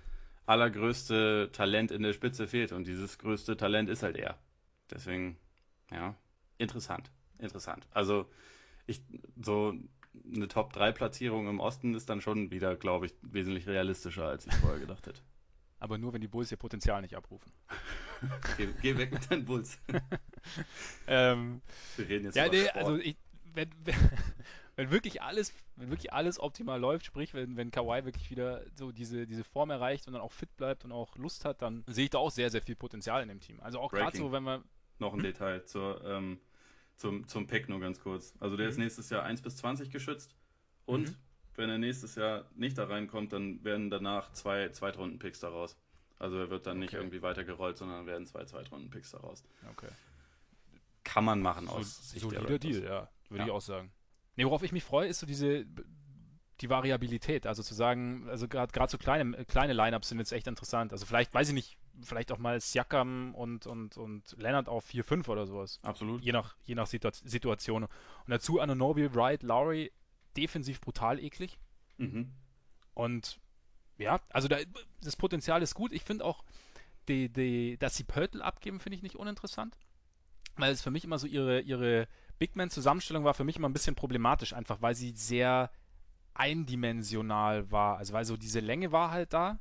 allergrößte Talent in der Spitze fehlt. Und dieses größte Talent ist halt er. Deswegen, ja, interessant, interessant. Also, ich, so eine Top drei Platzierung im Osten ist dann schon wieder, glaube ich, wesentlich realistischer, als ich vorher gedacht hätte. Aber nur, wenn die Bulls ihr Potenzial nicht abrufen. Geh, geh weg mit deinen Bulls. ähm, Wir reden jetzt ja, über nee, Sport. also ich, wenn, wenn, wenn wirklich alles, wenn wirklich alles optimal läuft, sprich, wenn, wenn Kawhi wirklich wieder so diese, diese Form erreicht und dann auch fit bleibt und auch Lust hat, dann sehe ich da auch sehr, sehr viel Potenzial in dem Team. Also auch gerade Breaking. so, wenn man. Noch ein Hm? Detail zur, ähm, zum, zum Pick nur ganz kurz. Also der ist Mhm. nächstes Jahr eins bis zwanzig geschützt Mhm. und wenn er nächstes Jahr nicht da reinkommt, dann werden danach zwei Zweitrunden-Picks daraus. Also er wird dann nicht Okay. irgendwie weitergerollt, sondern werden zwei Zweitrunden-Picks daraus. Okay. Kann man machen So, aus Sicht der solider Raptors. Deal, ja, würde Ja. ich auch sagen. Nee, worauf ich mich freue, ist so diese die Variabilität. Also zu sagen, also gerade gerade so kleine, kleine Lineups sind jetzt echt interessant. Also vielleicht, weiß ich nicht, vielleicht auch mal Siakam und, und, und Leonard auf vier fünf oder sowas. Absolut. Je nach, je nach Situa Situation. Und dazu Anunoby, Wright, Lowry, defensiv brutal eklig. Mhm. Und ja, also da, das Potenzial ist gut. Ich finde auch, die, die, dass sie Pöltl abgeben, finde ich nicht uninteressant. Weil es für mich immer so ihre, ihre Big Man-Zusammenstellung war für mich immer ein bisschen problematisch, einfach weil sie sehr eindimensional war. Also weil so diese Länge war halt da,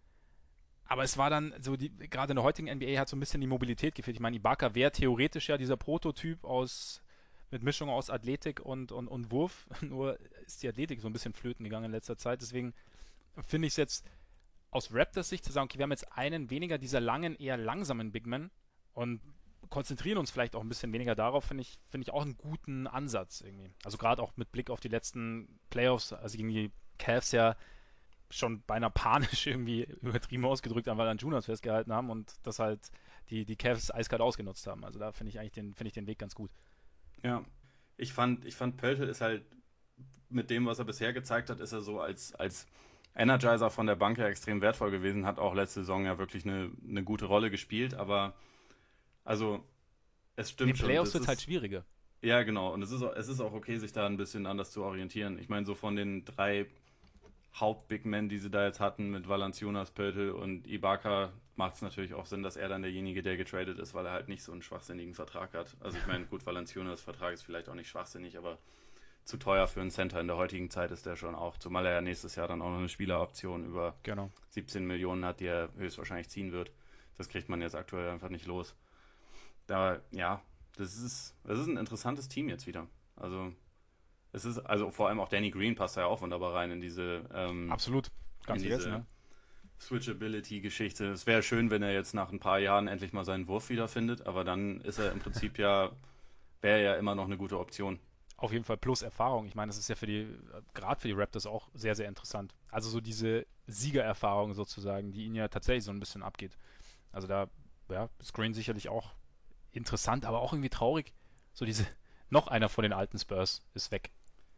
aber es war dann so, die, gerade in der heutigen N B A hat so ein bisschen die Mobilität gefehlt. Ich meine, Ibaka wäre theoretisch ja dieser Prototyp aus mit Mischung aus Athletik und, und, und Wurf, nur ist die Athletik so ein bisschen flöten gegangen in letzter Zeit. Deswegen finde ich es jetzt aus Raptors Sicht zu sagen, okay, wir haben jetzt einen weniger dieser langen, eher langsamen Big Men und konzentrieren uns vielleicht auch ein bisschen weniger darauf, finde ich, finde ich auch einen guten Ansatz irgendwie. Also gerade auch mit Blick auf die letzten Playoffs, also gegen die Cavs ja schon beinahe panisch irgendwie übertrieben ausgedrückt an Valanciunas festgehalten haben und das halt die, die Cavs eiskalt ausgenutzt haben. Also da finde ich eigentlich den, finde ich den Weg ganz gut. Ja. Ich fand, ich fand Pöltl ist halt mit dem, was er bisher gezeigt hat, ist er so als, als Energizer von der Bank ja extrem wertvoll gewesen, hat auch letzte Saison ja wirklich eine, eine gute Rolle gespielt, aber also es In den stimmt schon. Playoffs Das wird es halt ist, schwieriger. ja, genau. Und es ist, auch, es ist auch okay, sich da ein bisschen anders zu orientieren. Ich meine, so von den drei Haupt-Big Men, die sie da jetzt hatten, mit Valanciunas, Pöltl und Ibaka, macht es natürlich auch Sinn, dass er dann derjenige, der getradet ist, weil er halt nicht so einen schwachsinnigen Vertrag hat. Also ich meine, gut, Valanciunas Vertrag ist vielleicht auch nicht schwachsinnig, aber zu teuer für einen Center in der heutigen Zeit ist der schon auch. Zumal er ja nächstes Jahr dann auch noch eine Spieleroption über Genau. siebzehn Millionen hat, die er höchstwahrscheinlich ziehen wird. Das kriegt man jetzt aktuell einfach nicht los. Da, ja, das ist, das ist ein interessantes Team jetzt wieder. Also, es ist, also vor allem auch Danny Green passt da ja auch wunderbar rein in diese, ähm, Absolut. in Ganz vergessen, diese ne? Switchability-Geschichte. Es wäre schön, wenn er jetzt nach ein paar Jahren endlich mal seinen Wurf wiederfindet, aber dann ist er im Prinzip ja, wäre er ja immer noch eine gute Option. Auf jeden Fall plus Erfahrung. Ich meine, das ist ja für die, gerade für die Raptors auch sehr, sehr interessant. Also so diese Siegererfahrung sozusagen, die ihnen ja tatsächlich so ein bisschen abgeht. Also da, ja, ist Green sicherlich auch interessant, aber auch irgendwie traurig. So diese, noch einer von den alten Spurs ist weg.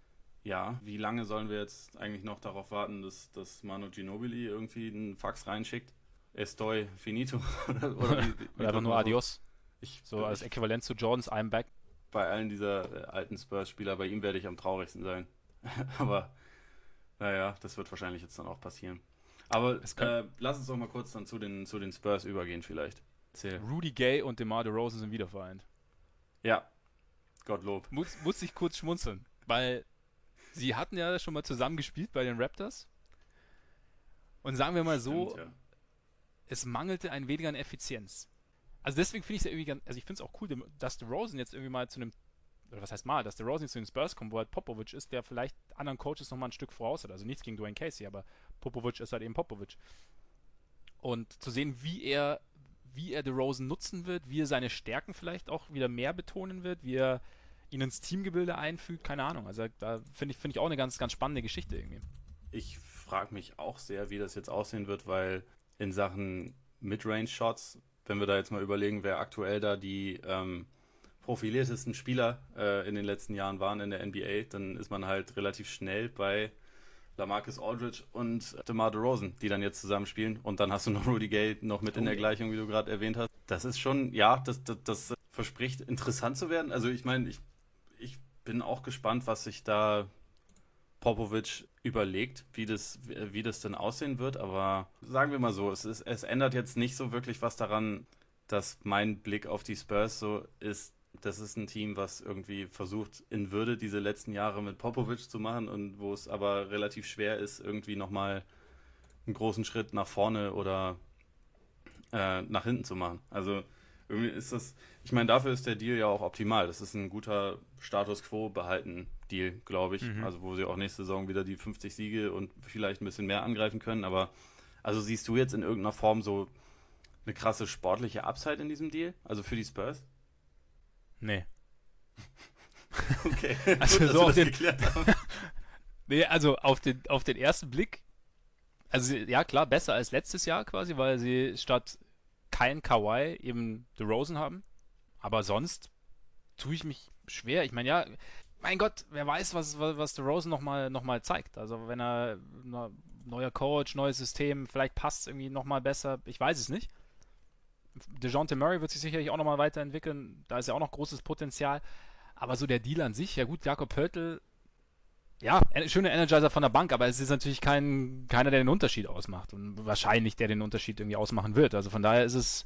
Ja, wie lange sollen wir jetzt eigentlich noch darauf warten, dass, dass Manu Ginobili irgendwie einen Fax reinschickt? Estoy finito? oder, oder wie, wie, wie Oder einfach drückt nur man das aus? Adios. Ich, So als ich, Äquivalent zu Jordans I'm back. bei allen dieser äh, alten Spurs-Spieler, bei ihm werde ich am traurigsten sein. Aber naja, das wird wahrscheinlich jetzt dann auch passieren. Aber Es könnte äh, lass uns doch mal kurz dann zu den, zu den Spurs übergehen vielleicht. Erzähl. Rudy Gay und DeMar DeRozan sind wieder vereint. Ja, Gottlob. Muss, muss ich kurz schmunzeln, weil sie hatten ja schon mal zusammen gespielt bei den Raptors. Und sagen wir mal Stimmt, so, ja. es mangelte ein wenig an Effizienz. Also deswegen finde ich es ja irgendwie ganz, also ich finde es auch cool, dass DeRozan jetzt irgendwie mal zu einem, oder was heißt mal, dass DeRozan jetzt zu den Spurs kommt, wo halt Popovich ist, der vielleicht anderen Coaches nochmal ein Stück voraus hat. Also nichts gegen Dwayne Casey, aber Popovich ist halt eben Popovich. Und zu sehen, wie er, wie er DeRozan nutzen wird, wie er seine Stärken vielleicht auch wieder mehr betonen wird, wie er ihn ins Teamgebilde einfügt, keine Ahnung. Also da finde ich, finde ich auch eine ganz, ganz spannende Geschichte irgendwie. Ich frage mich auch sehr, wie das jetzt aussehen wird, weil in Sachen Midrange-Shots, wenn wir da jetzt mal überlegen, wer aktuell da die ähm, profiliertesten Spieler äh, in den letzten Jahren waren in der N B A, dann ist man halt relativ schnell bei LaMarcus Aldridge und DeMar DeRozan, die dann jetzt zusammen spielen. Und dann hast du noch Rudy Gay noch mit in Oh der ja. Gleichung, wie du gerade erwähnt hast. Das ist schon, ja, das, das, das verspricht interessant zu werden. Also ich meine, ich, ich bin auch gespannt, was sich da Popovic überlegt, wie das, wie das denn aussehen wird. Aber sagen wir mal so, es, ist, es ändert jetzt nicht so wirklich was daran, dass mein Blick auf die Spurs so ist, das ist ein Team, was irgendwie versucht, in Würde diese letzten Jahre mit Popovic zu machen und wo es aber relativ schwer ist, irgendwie nochmal einen großen Schritt nach vorne oder äh, nach hinten zu machen. Also Irgendwie ist das, ich meine, dafür ist der Deal ja auch optimal. Das ist ein guter Status Quo behalten Deal, glaube ich. Mhm. Also wo sie auch nächste Saison wieder die fünfzig Siege und vielleicht ein bisschen mehr angreifen können. Aber also siehst du jetzt in irgendeiner Form so eine krasse sportliche Upside in diesem Deal? Also für die Spurs? Nee. Okay, Also gut, dass so wir auf das den, geklärt haben. nee, also auf den, auf den ersten Blick, also ja klar, besser als letztes Jahr quasi, weil sie statt kein Kawhi eben DeRozan haben. Aber sonst tue ich mich schwer. Ich meine, ja, mein Gott, wer weiß, was, was, was DeRozan nochmal noch mal zeigt. Also wenn er na, neuer Coach, neues System, vielleicht passt es irgendwie nochmal besser. Ich weiß es nicht. DeJounte Murray wird sich sicherlich auch nochmal weiterentwickeln. Da ist ja auch noch großes Potenzial. Aber so der Deal an sich, ja gut, Jakob Poeltl, ja, ein schöner Energizer von der Bank, aber es ist natürlich kein, keiner, der den Unterschied ausmacht. Und wahrscheinlich der den Unterschied irgendwie ausmachen wird. Also von daher ist es,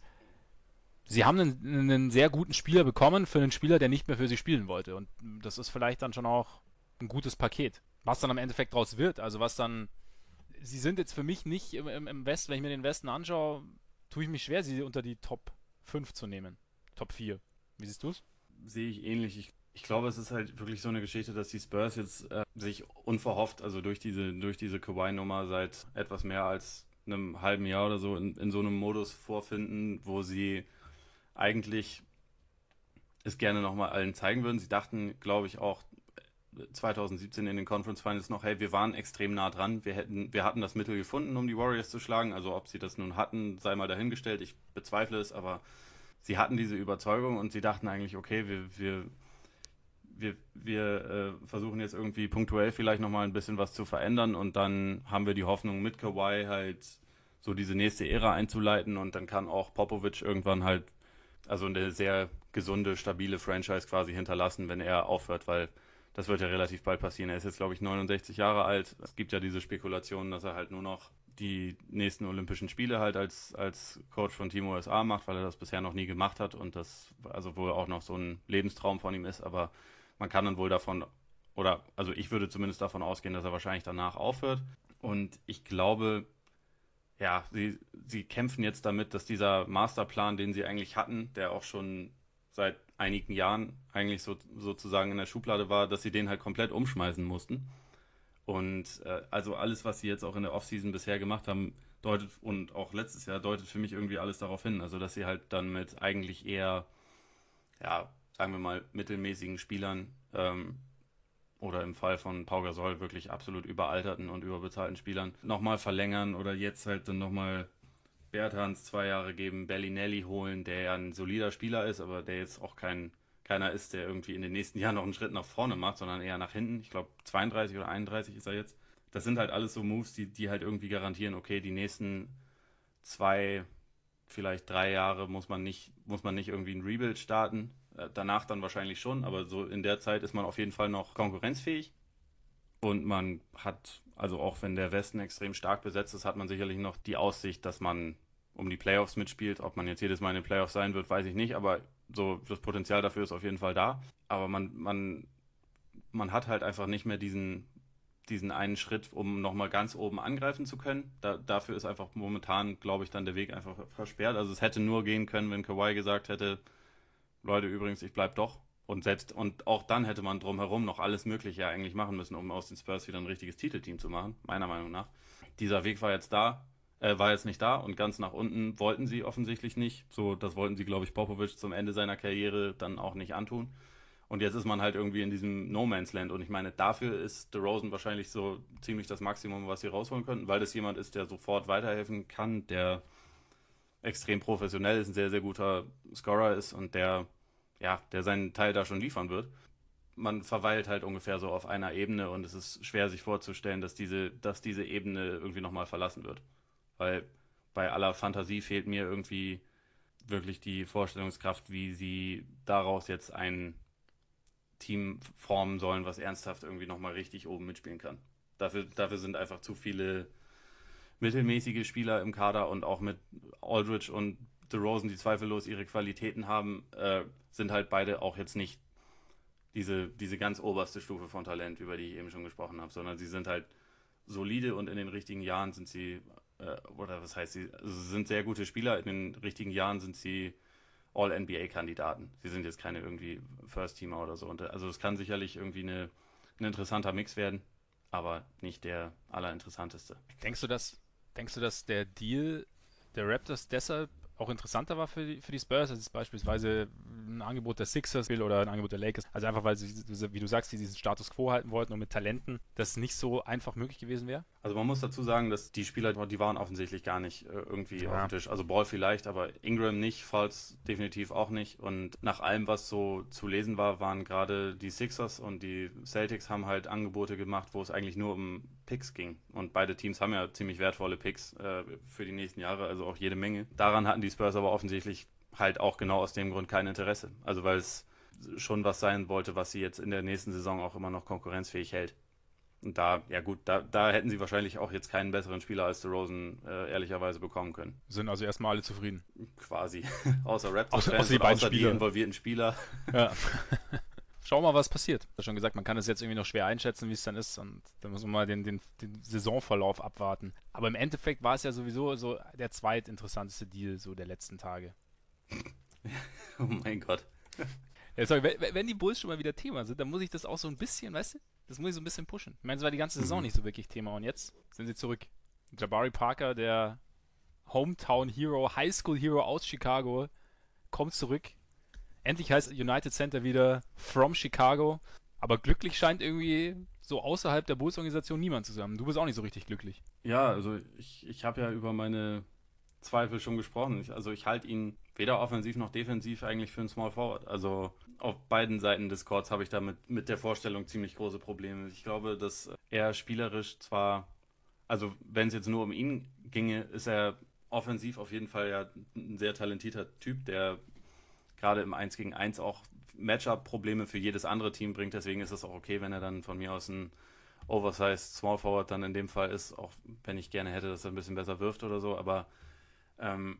sie haben einen, einen sehr guten Spieler bekommen für einen Spieler, der nicht mehr für sie spielen wollte. Und das ist vielleicht dann schon auch ein gutes Paket. Was dann am Endeffekt draus wird, also was dann, sie sind jetzt für mich nicht im, im, im Westen, wenn ich mir den Westen anschaue, tue ich mich schwer, sie unter die Top fünf zu nehmen. Top vier. Wie siehst du es? Sehe ich ähnlich. Ich, ich glaube, es ist halt wirklich so eine Geschichte, dass die Spurs jetzt äh, sich unverhofft, also durch diese, durch diese Kawhi-Nummer seit etwas mehr als einem halben Jahr oder so in, in so einem Modus vorfinden, wo sie eigentlich es gerne nochmal allen zeigen würden. Sie dachten, glaube ich, auch zwanzig siebzehn in den Conference Finals noch, hey, wir waren extrem nah dran. Wir hätten, wir hatten das Mittel gefunden, um die Warriors zu schlagen. Also ob sie das nun hatten, sei mal dahingestellt. Ich bezweifle es, aber sie hatten diese Überzeugung und sie dachten eigentlich, okay, wir, wir, wir, wir äh, versuchen jetzt irgendwie punktuell vielleicht nochmal ein bisschen was zu verändern und dann haben wir die Hoffnung mit Kawhi halt so diese nächste Ära einzuleiten und dann kann auch Popovich irgendwann halt also eine sehr gesunde, stabile Franchise quasi hinterlassen, wenn er aufhört, weil das wird ja relativ bald passieren. Er ist jetzt, glaube ich, neunundsechzig Jahre alt. Es gibt ja diese Spekulationen, dass er halt nur noch die nächsten Olympischen Spiele halt als, als Coach von Team U S A macht, weil er das bisher noch nie gemacht hat und das also wohl auch noch so ein Lebenstraum von ihm ist, aber man kann dann wohl davon, oder also ich würde zumindest davon ausgehen, dass er wahrscheinlich danach aufhört und ich glaube, ja, sie, sie kämpfen jetzt damit, dass dieser Masterplan, den sie eigentlich hatten, der auch schon seit einigen Jahren eigentlich so, sozusagen in der Schublade war, dass sie den halt komplett umschmeißen mussten. Und äh, also alles, was sie jetzt auch in der Offseason bisher gemacht haben, deutet und auch letztes Jahr deutet für mich irgendwie alles darauf hin. Also dass sie halt dann mit eigentlich eher, ja, sagen wir mal, mittelmäßigen Spielern ähm, oder im Fall von Pau Gasol wirklich absolut überalterten und überbezahlten Spielern nochmal verlängern oder jetzt halt dann nochmal Bertans zwei Jahre geben, Bellinelli holen, der ja ein solider Spieler ist, aber der jetzt auch kein keiner ist, der irgendwie in den nächsten Jahren noch einen Schritt nach vorne macht, sondern eher nach hinten. Ich glaube, zweiunddreißig oder einunddreißig ist er jetzt. Das sind halt alles so Moves, die, die halt irgendwie garantieren, okay, die nächsten zwei, vielleicht drei Jahre muss man nicht, muss man nicht irgendwie ein Rebuild starten. Äh, Danach dann wahrscheinlich schon, aber so in der Zeit ist man auf jeden Fall noch konkurrenzfähig. Und man hat, also auch wenn der Westen extrem stark besetzt ist, hat man sicherlich noch die Aussicht, dass man um die Playoffs mitspielt. Ob man jetzt jedes Mal in den Playoffs sein wird, weiß ich nicht, aber so das Potenzial dafür ist auf jeden Fall da. Aber man, man, man hat halt einfach nicht mehr diesen, diesen einen Schritt, um nochmal ganz oben angreifen zu können. Da, dafür ist einfach momentan, glaube ich, dann der Weg einfach versperrt. Also es hätte nur gehen können, wenn Kawhi gesagt hätte, Leute, übrigens, ich bleib doch. Und selbst, und auch dann hätte man drumherum noch alles Mögliche eigentlich machen müssen, um aus den Spurs wieder ein richtiges Titelteam zu machen, meiner Meinung nach. Dieser Weg war jetzt da, äh, war jetzt nicht da und ganz nach unten wollten sie offensichtlich nicht. So, das wollten sie, glaube ich, Popovich zum Ende seiner Karriere dann auch nicht antun. Und jetzt ist man halt irgendwie in diesem No Man's Land. Und ich meine, dafür ist DeRozan wahrscheinlich so ziemlich das Maximum, was sie rausholen könnten, weil das jemand ist, der sofort weiterhelfen kann, der extrem professionell ist, ein sehr, sehr guter Scorer ist und der, ja, der seinen Teil da schon liefern wird. Man verweilt halt ungefähr so auf einer Ebene und es ist schwer sich vorzustellen, dass diese, dass diese Ebene irgendwie nochmal verlassen wird. Weil bei aller Fantasie fehlt mir irgendwie wirklich die Vorstellungskraft, wie sie daraus jetzt ein Team formen sollen, was ernsthaft irgendwie nochmal richtig oben mitspielen kann. Dafür, dafür sind einfach zu viele mittelmäßige Spieler im Kader und auch mit Aldridge und DeRozan, die zweifellos ihre Qualitäten haben, äh, sind halt beide auch jetzt nicht diese, diese ganz oberste Stufe von Talent, über die ich eben schon gesprochen habe, sondern sie sind halt solide und in den richtigen Jahren sind sie, äh, oder was heißt sie, also sie sind sehr gute Spieler, in den richtigen Jahren sind sie All-N B A-Kandidaten. Sie sind jetzt keine irgendwie First-Teamer oder so. Und, also es kann sicherlich irgendwie eine, ein interessanter Mix werden, aber nicht der allerinteressanteste. Denkst du, dass, denkst du, dass der Deal der Raptors deshalb auch interessanter war für die, für die Spurs, als es beispielsweise ein Angebot der Sixers will oder ein Angebot der Lakers? Also einfach, weil sie, wie du sagst, die diesen Status quo halten wollten und mit Talenten, das nicht so einfach möglich gewesen wäre? Also man muss dazu sagen, dass die Spieler, die waren offensichtlich gar nicht äh, irgendwie Ja. auf dem Tisch. Also Ball vielleicht, aber Ingram nicht, Fultz definitiv auch nicht. Und nach allem, was so zu lesen war, waren gerade die Sixers und die Celtics haben halt Angebote gemacht, wo es eigentlich nur um Picks ging. Und beide Teams haben ja ziemlich wertvolle Picks äh, für die nächsten Jahre, also auch jede Menge. Daran hatten die Spurs aber offensichtlich halt auch genau aus dem Grund kein Interesse. Also weil es schon was sein wollte, was sie jetzt in der nächsten Saison auch immer noch konkurrenzfähig hält. Und da, ja gut, da, da hätten sie wahrscheinlich auch jetzt keinen besseren Spieler als DeRozan äh, ehrlicherweise bekommen können. Sind also erstmal alle zufrieden. Quasi. Außer Raptors, Außer, Fans außer die oder beiden außer die Spieler. involvierten Spieler. Ja. Schauen wir mal, was passiert. Ich habe schon gesagt, man kann es jetzt irgendwie noch schwer einschätzen, wie es dann ist. Und da muss man mal den, den, den Saisonverlauf abwarten. Aber im Endeffekt war es ja sowieso so der zweitinteressanteste Deal so der letzten Tage. Oh mein Gott. Ja, sorry, wenn, wenn die Bulls schon mal wieder Thema sind, dann muss ich das auch so ein bisschen, weißt du, das muss ich so ein bisschen pushen. Ich meine, es war die ganze Saison Mhm. nicht so wirklich Thema und jetzt sind sie zurück. Jabari Parker, der Hometown Hero, High School Hero aus Chicago, kommt zurück. Endlich heißt United Center wieder from Chicago. Aber glücklich scheint irgendwie so außerhalb der Bulls-Organisation niemand zu sein. Du bist auch nicht so richtig glücklich. Ja, also ich, ich habe ja über meine Zweifel schon gesprochen. Ich, also ich halte ihn weder offensiv noch defensiv eigentlich für einen Small Forward. Also auf beiden Seiten des Courts habe ich damit mit der Vorstellung ziemlich große Probleme. Ich glaube, dass er spielerisch zwar, also wenn es jetzt nur um ihn ginge, ist er offensiv auf jeden Fall ja ein sehr talentierter Typ, der gerade im eins gegen eins auch Matchup-Probleme für jedes andere Team bringt. Deswegen ist es auch okay, wenn er dann von mir aus ein Oversized Small Forward dann in dem Fall ist, auch wenn ich gerne hätte, dass er ein bisschen besser wirft oder so. Aber ähm,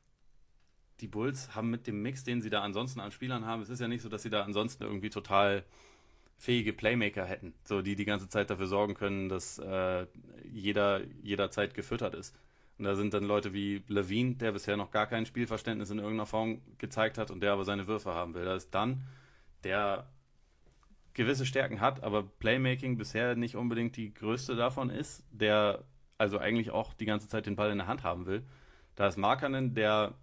die Bulls haben mit dem Mix, den sie da ansonsten an Spielern haben, es ist ja nicht so, dass sie da ansonsten irgendwie total fähige Playmaker hätten, so die die ganze Zeit dafür sorgen können, dass äh, jeder jederzeit gefüttert ist. Und da sind dann Leute wie Levine, der bisher noch gar kein Spielverständnis in irgendeiner Form gezeigt hat und der aber seine Würfe haben will. Da ist dann, der gewisse Stärken hat, aber Playmaking bisher nicht unbedingt die größte davon ist, der also eigentlich auch die ganze Zeit den Ball in der Hand haben will. Da ist Markkanen, der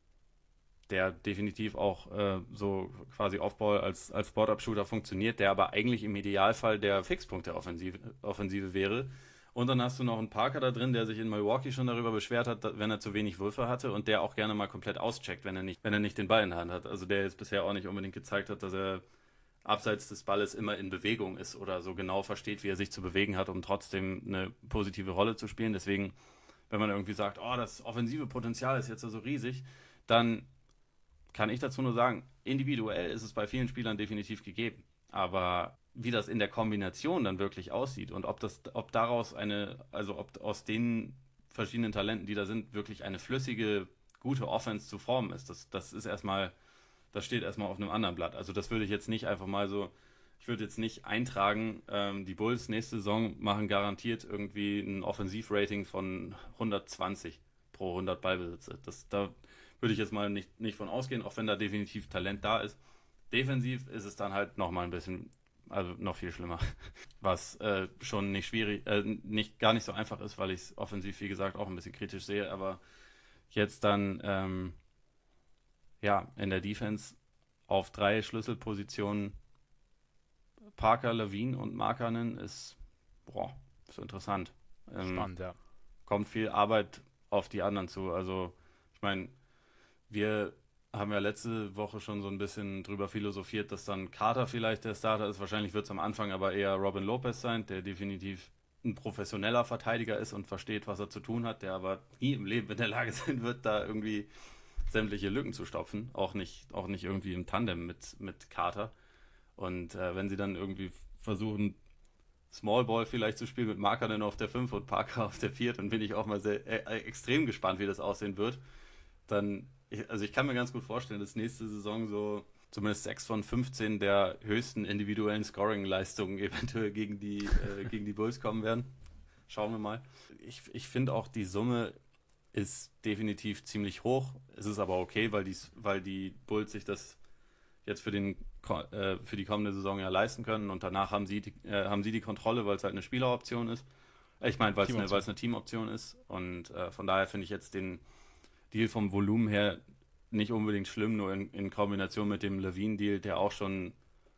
der definitiv auch äh, so quasi Offball als, als Spot-Up-Shooter funktioniert, der aber eigentlich im Idealfall der Fixpunkt der Offensive, Offensive wäre. Und dann hast du noch einen Parker da drin, der sich in Milwaukee schon darüber beschwert hat, dass, wenn er zu wenig Würfe hatte und der auch gerne mal komplett auscheckt, wenn er nicht, wenn er nicht den Ball in der Hand hat. Also der jetzt bisher auch nicht unbedingt gezeigt hat, dass er abseits des Balles immer in Bewegung ist oder so genau versteht, wie er sich zu bewegen hat, um trotzdem eine positive Rolle zu spielen. Deswegen, wenn man irgendwie sagt, oh, das offensive Potenzial ist jetzt so riesig, dann kann ich dazu nur sagen, individuell ist es bei vielen Spielern definitiv gegeben. Aber wie das in der Kombination dann wirklich aussieht und ob das, ob daraus eine, also ob aus den verschiedenen Talenten, die da sind, wirklich eine flüssige, gute Offense zu formen ist, das, das ist erstmal, das steht erstmal auf einem anderen Blatt. Also das würde ich jetzt nicht einfach mal so, ich würde jetzt nicht eintragen, ähm, die Bulls nächste Saison machen garantiert irgendwie ein Offensivrating von hundertzwanzig pro hundert Ballbesitze. Das, da würde ich jetzt mal nicht, nicht von ausgehen, auch wenn da definitiv Talent da ist. Defensiv ist es dann halt nochmal ein bisschen, also noch viel schlimmer, was äh, schon nicht schwierig, äh, nicht gar nicht so einfach ist, weil ich es offensiv, wie gesagt, auch ein bisschen kritisch sehe, aber jetzt dann ähm, ja, in der Defense auf drei Schlüsselpositionen Parker, Levine und Markkanen ist, boah, ist interessant. Ähm, Spannend, ja. kommt viel Arbeit auf die anderen zu. Also, ich meine, wir haben ja letzte Woche schon so ein bisschen drüber philosophiert, dass dann Carter vielleicht der Starter ist. Wahrscheinlich wird es am Anfang aber eher Robin Lopez sein, der definitiv ein professioneller Verteidiger ist und versteht, was er zu tun hat, der aber nie im Leben in der Lage sein wird, da irgendwie sämtliche Lücken zu stopfen. Auch nicht, auch nicht irgendwie im Tandem mit, mit Carter. Und äh, wenn sie dann irgendwie versuchen, Small Ball vielleicht zu spielen mit Markkanen auf der fünf und Parker auf der vier, dann bin ich auch mal sehr äh, extrem gespannt, wie das aussehen wird. Dann, also ich kann mir ganz gut vorstellen, dass nächste Saison so zumindest sechs von fünfzehn der höchsten individuellen Scoring-Leistungen eventuell gegen die, äh, gegen die Bulls kommen werden. Schauen wir mal. Ich, ich finde auch die Summe ist definitiv ziemlich hoch. Es ist aber okay, weil, dies, weil die Bulls sich das jetzt für, den, äh, für die kommende Saison ja leisten können und danach haben sie die, äh, haben sie die Kontrolle, weil es halt eine Spieleroption ist. Ich meine, weil es eine, eine Teamoption ist und äh, von daher finde ich jetzt den Deal vom Volumen her nicht unbedingt schlimm, nur in, in Kombination mit dem Levine-Deal, der auch schon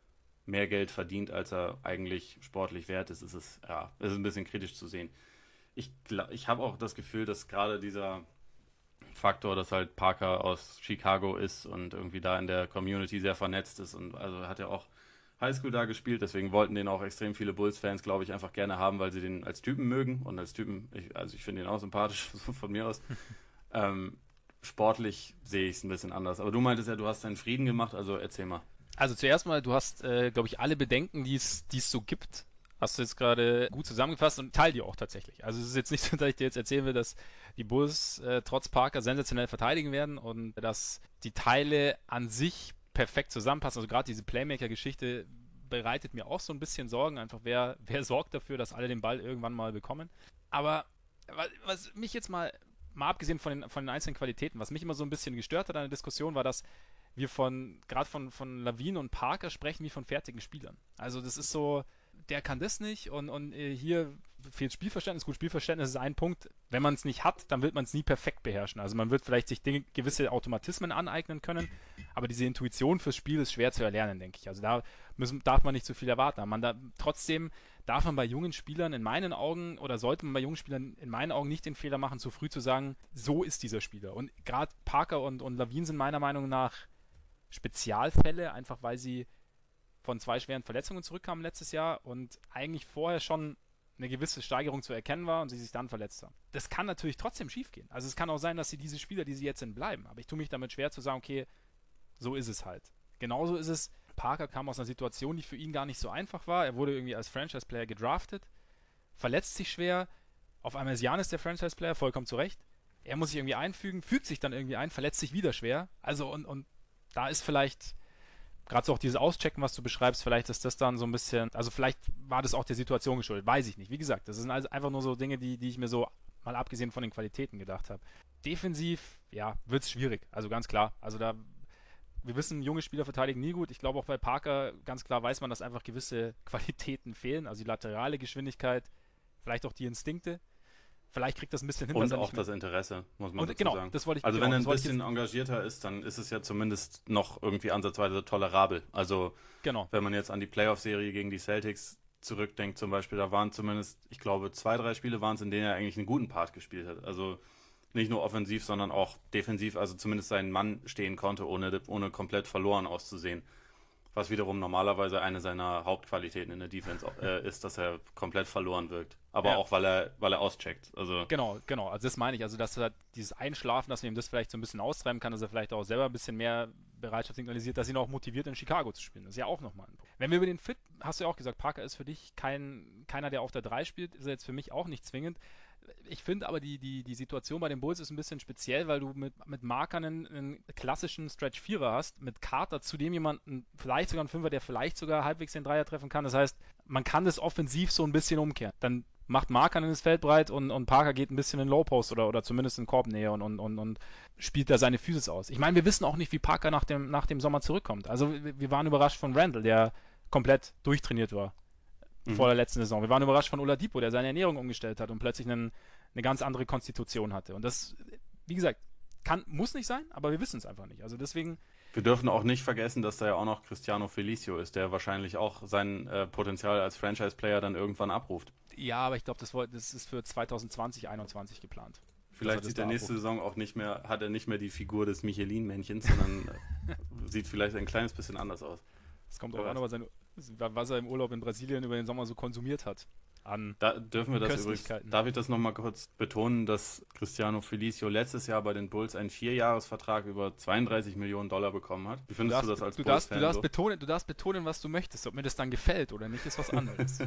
mehr Geld verdient, als er eigentlich sportlich wert ist, ist es, ja, ist ein bisschen kritisch zu sehen. Ich, ich habe auch das Gefühl, dass gerade dieser Faktor, dass halt Parker aus Chicago ist und irgendwie da in der Community sehr vernetzt ist und also hat er auch Highschool da gespielt, deswegen wollten den auch extrem viele Bulls-Fans, glaube ich, einfach gerne haben, weil sie den als Typen mögen und als Typen, ich, also ich finde ihn auch sympathisch, von mir aus. ähm, sportlich sehe ich es ein bisschen anders. Aber du meintest ja, du hast deinen Frieden gemacht, also erzähl mal. Also zuerst mal, du hast, äh, glaube ich, alle Bedenken, die es so gibt, hast du jetzt gerade gut zusammengefasst und teile die auch tatsächlich. Also es ist jetzt nicht so, dass ich dir jetzt erzählen will, dass die Bulls äh, trotz Parker sensationell verteidigen werden und dass die Teile an sich perfekt zusammenpassen. Also gerade diese Playmaker-Geschichte bereitet mir auch so ein bisschen Sorgen. Einfach wer, wer sorgt dafür, dass alle den Ball irgendwann mal bekommen. Aber was, was mich jetzt mal, mal abgesehen von den, von den einzelnen Qualitäten, was mich immer so ein bisschen gestört hat an der Diskussion, war, dass wir von, gerade von, von Lavine und Parker sprechen wie von fertigen Spielern. Also das ist so, der kann das nicht und, und äh, hier fehlt Spielverständnis. Gut, Spielverständnis ist ein Punkt. Wenn man es nicht hat, dann wird man es nie perfekt beherrschen. Also man wird vielleicht sich Dinge, gewisse Automatismen aneignen können, aber diese Intuition fürs Spiel ist schwer zu erlernen, denke ich. Also da müssen, darf man nicht zu viel erwarten. Man da, trotzdem darf man bei jungen Spielern in meinen Augen oder sollte man bei jungen Spielern in meinen Augen nicht den Fehler machen, zu früh zu sagen, so ist dieser Spieler. Und gerade Parker und, und Lavine sind meiner Meinung nach Spezialfälle, einfach weil sie von zwei schweren Verletzungen zurückkamen letztes Jahr und eigentlich vorher schon eine gewisse Steigerung zu erkennen war und sie sich dann verletzt haben. Das kann natürlich trotzdem schiefgehen. Also es kann auch sein, dass sie diese Spieler, die sie jetzt sind, bleiben. Aber ich tue mich damit schwer zu sagen, okay, so ist es halt. Genauso ist es, Parker kam aus einer Situation, die für ihn gar nicht so einfach war. Er wurde irgendwie als Franchise-Player gedraftet, verletzt sich schwer. Auf einmal ist Giannis der Franchise-Player, vollkommen zu Recht. Er muss sich irgendwie einfügen, fügt sich dann irgendwie ein, verletzt sich wieder schwer. Also und, und da ist vielleicht gerade so auch dieses Auschecken, was du beschreibst, vielleicht ist das dann so ein bisschen, also vielleicht war das auch der Situation geschuldet, weiß ich nicht. Wie gesagt, das sind also einfach nur so Dinge, die, die ich mir so, mal abgesehen von den Qualitäten gedacht habe. Defensiv, ja, wird es schwierig, also ganz klar. Also da, wir wissen, junge Spieler verteidigen nie gut. Ich glaube auch bei Parker, ganz klar weiß man, dass einfach gewisse Qualitäten fehlen, also die laterale Geschwindigkeit, vielleicht auch die Instinkte. Vielleicht kriegt das ein bisschen hin. Und auch das Interesse, muss man und, dazu genau, sagen. Das wollte ich, also genau, wenn er ein bisschen bisschen engagierter ist, dann ist es ja zumindest noch irgendwie ansatzweise tolerabel. Also genau. wenn man jetzt an die Playoff-Serie gegen die Celtics zurückdenkt zum Beispiel, da waren zumindest, ich glaube, zwei, drei Spiele waren es, in denen er eigentlich einen guten Part gespielt hat. Also nicht nur offensiv, sondern auch defensiv, also zumindest seinen Mann stehen konnte, ohne, ohne komplett verloren auszusehen. Was wiederum normalerweise eine seiner Hauptqualitäten in der Defense äh, ist, dass er komplett verloren wirkt. Aber ja. auch, weil er, weil er auscheckt. Also genau, genau. Also das meine ich. Also, dass er dieses Einschlafen, dass man ihm das vielleicht so ein bisschen austreiben kann, dass er vielleicht auch selber ein bisschen mehr Bereitschaft signalisiert, dass ihn auch motiviert, in Chicago zu spielen. Das ist ja auch nochmal ein Punkt. Wenn wir über den Fit, hast du ja auch gesagt, Parker ist für dich kein, keiner, der auf der drei spielt, ist er jetzt für mich auch nicht zwingend. Ich finde aber, die, die, die Situation bei den Bulls ist ein bisschen speziell, weil du mit, mit Markern einen, einen klassischen Stretch-Vierer hast, mit Carter zudem jemanden, vielleicht sogar einen Fünfer, der vielleicht sogar halbwegs den Dreier treffen kann. Das heißt, man kann das offensiv so ein bisschen umkehren. Dann macht Markkanen das Feld breit und, und Parker geht ein bisschen in Low-Post oder, oder zumindest in Korbnähe und, und, und, und spielt da seine Physis aus. Ich meine, wir wissen auch nicht, wie Parker nach dem, nach dem Sommer zurückkommt. Also wir, wir waren überrascht von Randall, der komplett durchtrainiert war mhm. vor der letzten Saison. Wir waren überrascht von Oladipo, der seine Ernährung umgestellt hat und plötzlich einen, eine ganz andere Konstitution hatte. Und das, wie gesagt, kann, muss nicht sein, aber wir wissen es einfach nicht. Also deswegen... Wir dürfen auch nicht vergessen, dass da ja auch noch Cristiano Felicio ist, der wahrscheinlich auch sein äh, Potenzial als Franchise-Player dann irgendwann abruft. Ja, aber ich glaube, das, das ist für zwanzig zwanzig, einundzwanzig geplant. Vielleicht sieht der nächste Saison auch nicht mehr, hat er nicht mehr die Figur des Michelin-Männchens, sondern äh, sieht vielleicht ein kleines bisschen anders aus. Es kommt auch an, was, was er im Urlaub in Brasilien über den Sommer so konsumiert hat. An da dürfen wir das übrigens, darf ich das nochmal kurz betonen, dass Cristiano Felicio letztes Jahr bei den Bulls einen Vierjahresvertrag über zweiunddreißig Millionen Dollar bekommen hat. Wie findest du, darfst, du das als du darfst, Bulls-Fan du darfst so? betonen, du darfst betonen, was du möchtest. Ob mir das dann gefällt oder nicht, ist was anderes.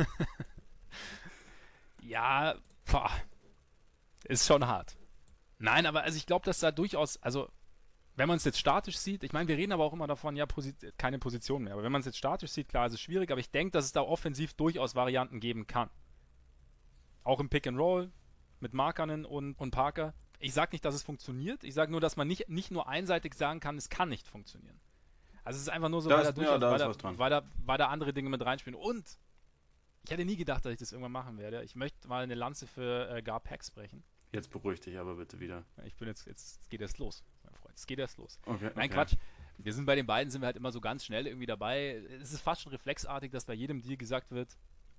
Ja, boah, ist schon hart. Nein, aber also ich glaube, dass da durchaus, also wenn man es jetzt statisch sieht, ich meine, wir reden aber auch immer davon, ja, Posi- keine Position mehr, aber wenn man es jetzt statisch sieht, klar, ist es schwierig, aber ich denke, dass es da offensiv durchaus Varianten geben kann. Auch im Pick and Roll mit Markkanen und, und Parker. Ich sage nicht, dass es funktioniert. Ich sage nur, dass man nicht, nicht nur einseitig sagen kann, es kann nicht funktionieren. Also es ist einfach nur so, Das, weil da ja, durchaus, da weil, ist da, was dran. weil, da, weil da andere Dinge mit reinspielen. Und ich hätte nie gedacht, dass ich das irgendwann machen werde. Ich möchte mal eine Lanze für äh, Gar Pax brechen. Jetzt beruhig dich aber bitte wieder. Ich bin jetzt, jetzt, jetzt geht erst los, mein Freund. Es geht erst los. Okay, Nein, okay. Quatsch. Wir sind bei den beiden, sind wir halt immer so ganz schnell irgendwie dabei. Es ist fast schon reflexartig, dass bei jedem Deal gesagt wird,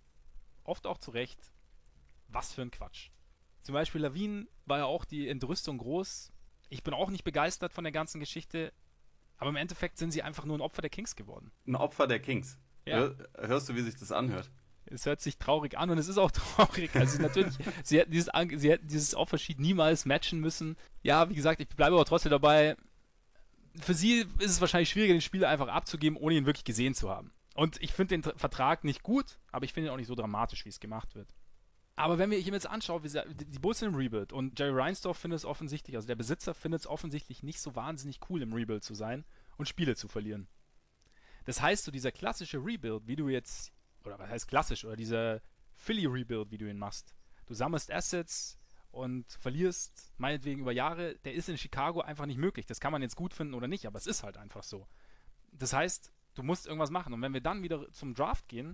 oft auch zu Recht, was für ein Quatsch. Zum Beispiel Lavin war ja auch die Entrüstung groß. Ich bin auch nicht begeistert von der ganzen Geschichte, aber im Endeffekt sind sie einfach nur ein Opfer der Kings geworden. Ein Opfer der Kings. Ja. Hör, hörst du, wie sich das anhört? Es hört sich traurig an und es ist auch traurig. Also natürlich, sie hätten dieses, sie hätten dieses Opfersheet niemals matchen müssen. Ja, wie gesagt, ich bleibe aber trotzdem dabei. Für sie ist es wahrscheinlich schwieriger, den Spieler einfach abzugeben, ohne ihn wirklich gesehen zu haben. Und ich finde den Tra- Vertrag nicht gut, aber ich finde ihn auch nicht so dramatisch, wie es gemacht wird. Aber wenn wir ich mir jetzt anschaue, wie sie, die Bulls sind im Rebuild und Jerry Reinsdorf findet es offensichtlich, also der Besitzer findet es offensichtlich nicht so wahnsinnig cool, im Rebuild zu sein und Spiele zu verlieren. Das heißt, so dieser klassische Rebuild, wie du jetzt, oder was heißt klassisch, oder dieser Philly-Rebuild, wie du ihn machst. Du sammelst Assets und verlierst meinetwegen über Jahre, der ist in Chicago einfach nicht möglich. Das kann man jetzt gut finden oder nicht, aber es ist halt einfach so. Das heißt, du musst irgendwas machen. Und wenn wir dann wieder zum Draft gehen,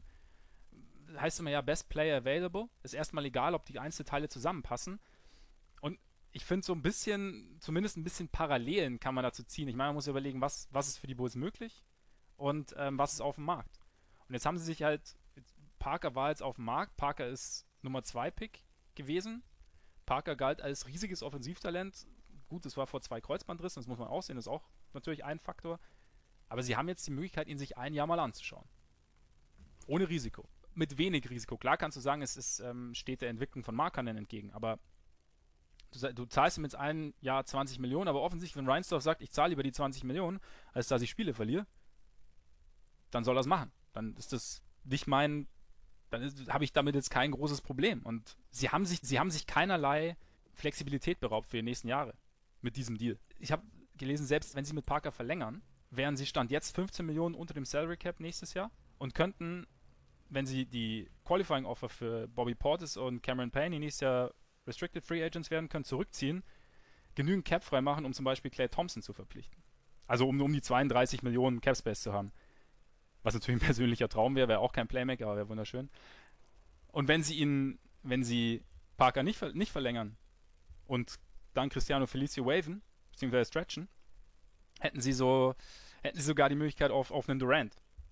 heißt immer ja Best Player Available. Ist erstmal egal, ob die Einzelteile zusammenpassen. Und ich finde so ein bisschen, zumindest ein bisschen Parallelen kann man dazu ziehen. Ich meine, man muss überlegen, was, was ist für die Bulls möglich und ähm, was ist auf dem Markt. Und jetzt haben sie sich halt, Parker war jetzt auf dem Markt, Parker ist Nummer zwei Pick gewesen. Parker galt als riesiges Offensivtalent. Gut, das war vor zwei Kreuzbandrissen, das muss man auch sehen, das ist auch natürlich ein Faktor. Aber sie haben jetzt die Möglichkeit, ihn sich ein Jahr mal anzuschauen. Ohne Risiko. Mit wenig Risiko. Klar kannst du sagen, es ist, ähm, steht der Entwicklung von Markkanen entgegen, aber du, du zahlst ihm jetzt ein Jahr zwanzig Millionen, aber offensichtlich, wenn Reinsdorf sagt, ich zahle lieber die zwanzig Millionen, als dass ich Spiele verliere, dann soll er es machen. Dann ist das nicht mein, dann habe ich damit jetzt kein großes Problem. Und sie haben sich, sie haben sich keinerlei Flexibilität beraubt für die nächsten Jahre mit diesem Deal. Ich habe gelesen, selbst wenn sie mit Parker verlängern, wären sie Stand jetzt fünfzehn Millionen unter dem Salary Cap nächstes Jahr und könnten, wenn sie die Qualifying Offer für Bobby Portis und Cameron Payne, die nächstes Jahr Restricted Free Agents werden können, zurückziehen, genügend Cap freimachen, um zum Beispiel Klay Thompson zu verpflichten. Also um, um die zweiunddreißig Millionen Cap Space zu haben. Was natürlich ein persönlicher Traum wäre, wäre auch kein Playmaker, aber wäre wunderschön. Und wenn sie ihn, wenn sie Parker nicht, nicht verlängern und dann Cristiano Felicio waven, beziehungsweise stretchen, hätten sie so, hätten sie sogar die Möglichkeit auf, auf einen Durant.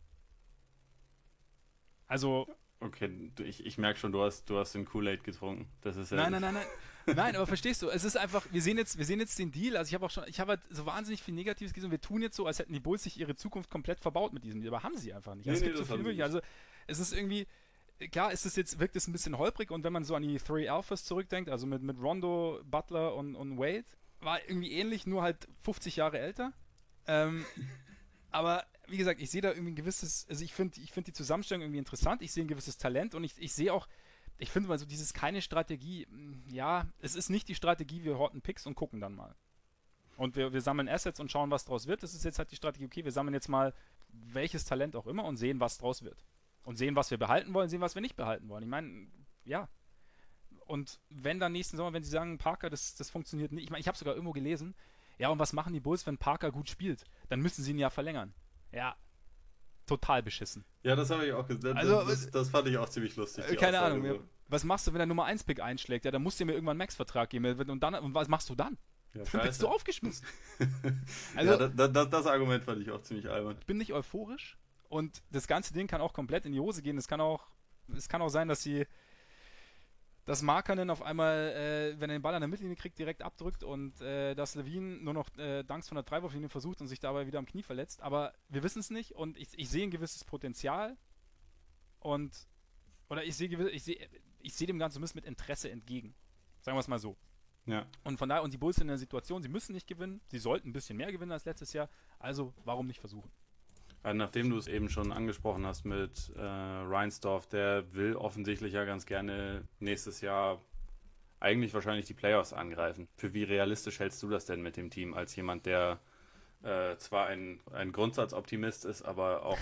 Also. Okay, du- ich, ich merke schon, du hast, du hast den Kool-Aid getrunken. Das ist ja. Nein, nein, nein, nein. Nein, aber verstehst du, es ist einfach, wir sehen jetzt, wir sehen jetzt den Deal, also ich habe auch schon, ich habe halt so wahnsinnig viel Negatives gesehen, wir tun jetzt so, als hätten die Bulls sich ihre Zukunft komplett verbaut mit diesem Deal, aber haben sie einfach nicht. Nee, Also nee, es gibt so das viele haben sie Möglichkeiten. Also es ist irgendwie, klar ist es jetzt, wirkt es ein bisschen holprig und wenn man so an die Three Alphas zurückdenkt, also mit, mit Rondo, Butler und, und Wade, war irgendwie ähnlich, nur halt fünfzig Jahre älter. Ähm, aber wie gesagt, ich sehe da irgendwie ein gewisses, also ich finde ich find die Zusammenstellung irgendwie interessant, ich sehe ein gewisses Talent und ich, ich sehe auch, ich finde mal so dieses keine Strategie, mh, ja, es ist nicht die Strategie, wir horten Picks und gucken dann mal. Und wir, wir sammeln Assets und schauen, was draus wird. Das ist jetzt halt die Strategie, okay, wir sammeln jetzt mal welches Talent auch immer und sehen, was draus wird. Und sehen, was wir behalten wollen, sehen, was wir nicht behalten wollen. Ich meine, ja. Und wenn dann nächsten Sommer, wenn sie sagen, Parker, das, das funktioniert nicht, ich meine, ich habe sogar irgendwo gelesen, ja, und was machen die Bulls, wenn Parker gut spielt? Dann müssen sie ihn ja verlängern. Ja, total beschissen. Ja, das habe ich auch gesehen. Also, das, das, das fand ich auch ziemlich lustig. Äh, die keine Aussage Ahnung. so. Ja, was machst du, wenn der Nummer eins Pick einschlägt? Ja, dann musst du mir irgendwann einen Max-Vertrag geben. Und, dann, und was machst du dann? Ja, Dann bist du aufgeschmissen. Also, Also, ja, das, das, das Argument fand ich auch ziemlich albern. ich bin nicht euphorisch und das ganze Ding kann auch komplett in die Hose gehen. Es kann auch, es kann auch sein, dass sie dass Markkanen auf einmal, äh, wenn er den Ball an der Mittellinie kriegt, direkt abdrückt und äh, dass Levine nur noch äh, Dunks von der Dreiwurflinie versucht und sich dabei wieder am Knie verletzt. Aber wir wissen es nicht und ich, ich sehe ein gewisses Potenzial und oder ich sehe gewiss- ich sehe ich sehe dem Ganzen zumindest mit Interesse entgegen. Sagen wir es mal so. Ja. Und von daher, und die Bulls sind in der Situation, sie müssen nicht gewinnen, sie sollten ein bisschen mehr gewinnen als letztes Jahr, also warum nicht versuchen? Also nachdem du es eben schon angesprochen hast mit äh, Reinsdorf, der will offensichtlich ja ganz gerne nächstes Jahr eigentlich wahrscheinlich die Playoffs angreifen. Für wie realistisch hältst du das denn mit dem Team als jemand, der äh, zwar ein, ein Grundsatzoptimist ist, aber auch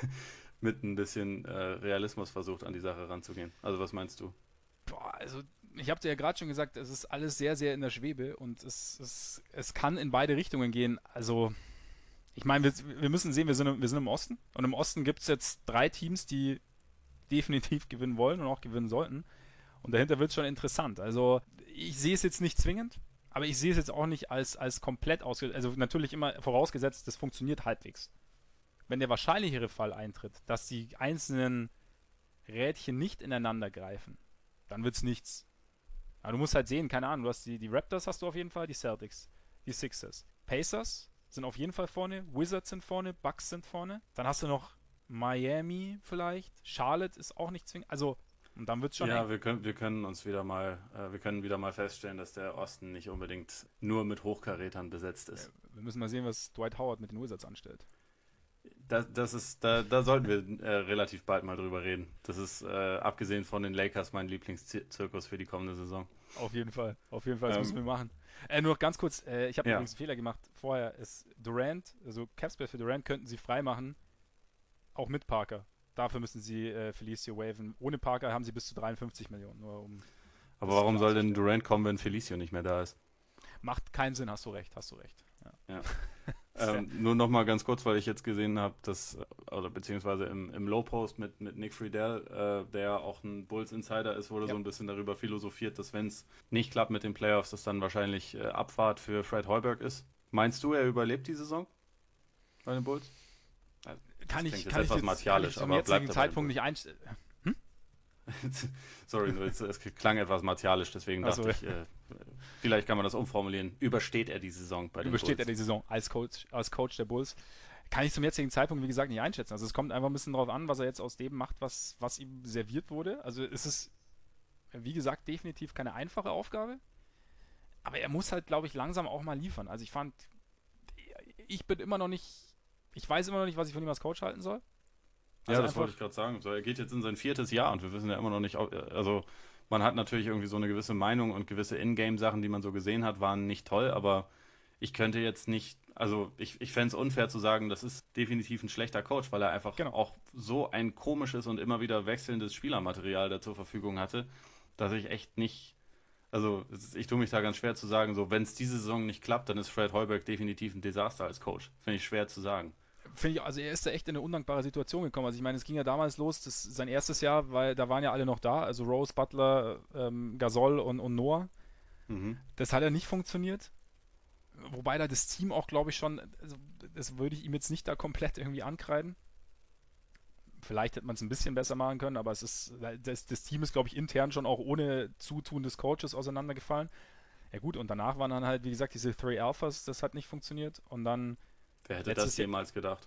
mit ein bisschen äh, Realismus versucht, an die Sache ranzugehen? Also was meinst du? Boah, also ich habe dir ja gerade schon gesagt, es ist alles sehr, sehr in der Schwebe und es, es, es kann in beide Richtungen gehen. Also, ich meine, wir, wir müssen sehen, wir sind, im- wir sind im Osten und im Osten gibt es jetzt drei Teams, die definitiv gewinnen wollen und auch gewinnen sollten. Und dahinter wird es schon interessant. Also, ich sehe es jetzt nicht zwingend, aber ich sehe es jetzt auch nicht als, als komplett ausge... Also, natürlich immer vorausgesetzt, das funktioniert halbwegs. Wenn der wahrscheinlichere Fall eintritt, dass die einzelnen Rädchen nicht ineinander greifen, dann wird es nichts. Aber du musst halt sehen, keine Ahnung, du hast die, die Raptors hast du auf jeden Fall, die Celtics, die Sixers. Pacers sind auf jeden Fall vorne, Wizards sind vorne, Bucks sind vorne. Dann hast du noch Miami vielleicht, Charlotte ist auch nicht zwingend. Also, und dann wird es schon Ja, eng. wir können, wir können uns wieder mal, äh, wir können wieder mal feststellen, dass der Osten nicht unbedingt nur mit Hochkarätern besetzt ist. Wir müssen mal sehen, was Dwight Howard mit den Wizards anstellt. Das, das ist, da, da sollten wir äh, relativ bald mal drüber reden. Das ist, äh, abgesehen von den Lakers, mein Lieblingszirkus für die kommende Saison. Auf jeden Fall, auf jeden Fall, das Ähm, müssen wir machen. Äh, nur noch ganz kurz, äh, ich habe Ja. übrigens einen Fehler gemacht. Vorher ist Durant, also Capspace für Durant könnten sie freimachen, auch mit Parker. Dafür müssen sie äh, Felicio waven. Ohne Parker haben sie bis zu dreiundfünfzig Millionen. Nur um Aber das warum soll denn klarzustellen. Durant kommen, wenn Felicio nicht mehr da ist? Macht keinen Sinn, hast du recht, hast du recht. Ja. Ja. Ähm, nur noch mal ganz kurz, weil ich jetzt gesehen habe, dass, äh, oder beziehungsweise im, im Low-Post mit, mit Nick Friedel, äh, der auch ein Bulls-Insider ist, wurde Ja. so ein bisschen darüber philosophiert, dass wenn es nicht klappt mit den Playoffs, das dann wahrscheinlich äh, Abfahrt für Fred Hoiberg ist. Meinst du, er überlebt die Saison bei den Bulls? Das Kann ich, klingt jetzt kann ich etwas jetzt martialisch, kann ich zum aber jetzigen bleibt er bei den Zeitpunkt nicht einstellen. Sorry, nur es, es klang etwas martialisch, deswegen Ach so, dachte ich, äh, vielleicht kann man das umformulieren. Übersteht er die Saison bei den Übersteht er Bulls? die Saison als Coach, als Coach der Bulls? Kann ich zum jetzigen Zeitpunkt, wie gesagt, nicht einschätzen. Also es kommt einfach ein bisschen drauf an, was er jetzt aus dem macht, was, was ihm serviert wurde. Also es ist, wie gesagt, definitiv keine einfache Aufgabe. Aber er muss halt, glaube ich, langsam auch mal liefern. Also ich fand, ich bin immer noch nicht, ich weiß immer noch nicht, was ich von ihm als Coach halten soll. Ja, Also das einfach, wollte ich gerade sagen. So, er geht jetzt in sein viertes Jahr und wir wissen ja immer noch nicht, ob- also man hat natürlich irgendwie so eine gewisse Meinung und gewisse Ingame-Sachen, die man so gesehen hat, waren nicht toll, aber ich könnte jetzt nicht, also ich, ich fände es unfair zu sagen, das ist definitiv ein schlechter Coach, weil er einfach Genau. auch so ein komisches und immer wieder wechselndes Spielermaterial da zur Verfügung hatte, dass ich echt nicht, also es ist- ich tue mich da ganz schwer zu sagen, so wenn es diese Saison nicht klappt, dann ist Fred Hoiberg definitiv ein Desaster als Coach. Finde ich schwer zu sagen. finde ich, also er ist da echt in eine undankbare Situation gekommen. Also ich meine, es ging ja damals los, das, sein erstes Jahr, weil da waren ja alle noch da, also Rose, Butler, ähm, Gasol und, und Noah. Mhm. Das hat ja nicht funktioniert. Wobei da das Team auch, glaube ich, schon, also das würde ich ihm jetzt nicht da komplett irgendwie ankreiden. Vielleicht hätte man es ein bisschen besser machen können, aber es ist, das, das Team ist, glaube ich, intern schon auch ohne Zutun des Coaches auseinandergefallen. Ja gut, und danach waren dann halt, wie gesagt, diese Three Alphas, das hat nicht funktioniert. Und dann Wer hätte Letztes das Jahr- jemals gedacht?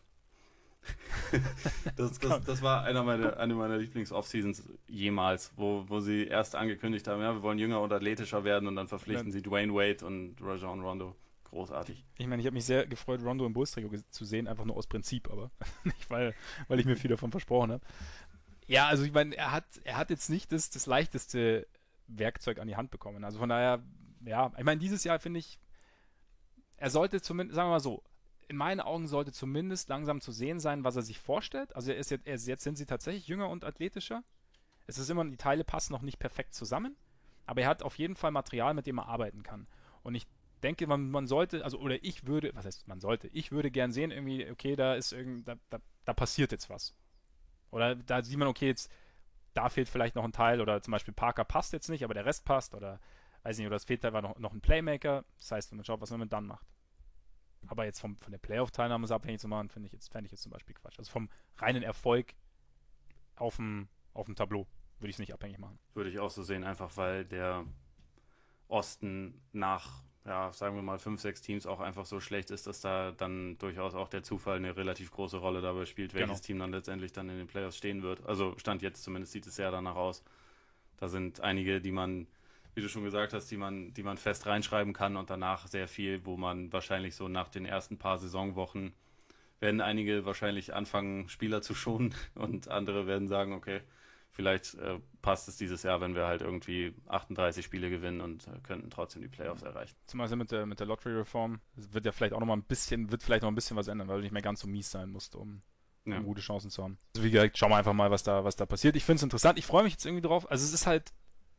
das, das, das war einer meiner, eine meiner Lieblings-Off-Seasons jemals, wo, wo sie erst angekündigt haben, ja, wir wollen jünger und athletischer werden und dann verpflichten Ja. sie Dwayne Wade und Rajon Rondo. Großartig. Ich meine, ich habe mich sehr gefreut, Rondo im Bulls-Trikot ge- zu sehen, einfach nur aus Prinzip, aber nicht, weil, weil ich mir viel davon versprochen habe. Ja, also ich meine, er hat, er hat jetzt nicht das, das leichteste Werkzeug an die Hand bekommen. Also von daher, ja, ich meine, dieses Jahr finde ich, er sollte zumindest, sagen wir mal so, in meinen Augen sollte zumindest langsam zu sehen sein, was er sich vorstellt. Also er ist jetzt, er ist, jetzt sind sie tatsächlich jünger und athletischer. Es ist immer, die Teile passen noch nicht perfekt zusammen, aber er hat auf jeden Fall Material, mit dem er arbeiten kann. Und ich denke, man, man sollte, also, oder ich würde, was heißt, man sollte, ich würde gern sehen, irgendwie, okay, da ist irgend, da, da, da passiert jetzt was. Oder da sieht man, okay, jetzt, da fehlt vielleicht noch ein Teil, oder zum Beispiel Parker passt jetzt nicht, aber der Rest passt, oder, weiß nicht, oder es fehlt einfach noch, noch ein Playmaker. Das heißt, wenn man schaut, was man dann macht. Aber jetzt vom, von der Playoff-Teilnahme so abhängig zu machen, finde ich jetzt, fände ich jetzt zum Beispiel Quatsch. Also vom reinen Erfolg auf dem, auf dem Tableau würde ich es nicht abhängig machen. Würde ich auch so sehen, einfach weil der Osten nach, ja, sagen wir mal, fünf, sechs Teams auch einfach so schlecht ist, dass da dann durchaus auch der Zufall eine relativ große Rolle dabei spielt, welches Genau. Team dann letztendlich dann in den Playoffs stehen wird. Also Stand jetzt zumindest sieht es sehr danach aus. Da sind einige, die man, wie du schon gesagt hast, die man, die man fest reinschreiben kann und danach sehr viel, wo man wahrscheinlich so nach den ersten paar Saisonwochen werden einige wahrscheinlich anfangen, Spieler zu schonen und andere werden sagen, okay, vielleicht äh, passt es dieses Jahr, wenn wir halt irgendwie achtunddreißig Spiele gewinnen und äh, könnten trotzdem die Playoffs erreichen. Zum Beispiel mit der, mit der Lottery-Reform wird ja vielleicht auch noch mal ein bisschen, wird vielleicht noch ein bisschen was ändern, weil du nicht mehr ganz so mies sein musst, um, Ja. um gute Chancen zu haben. Also wie gesagt, schauen wir einfach mal, was da, was da passiert. Ich finde es interessant. Ich freue mich jetzt irgendwie drauf. Also es ist halt,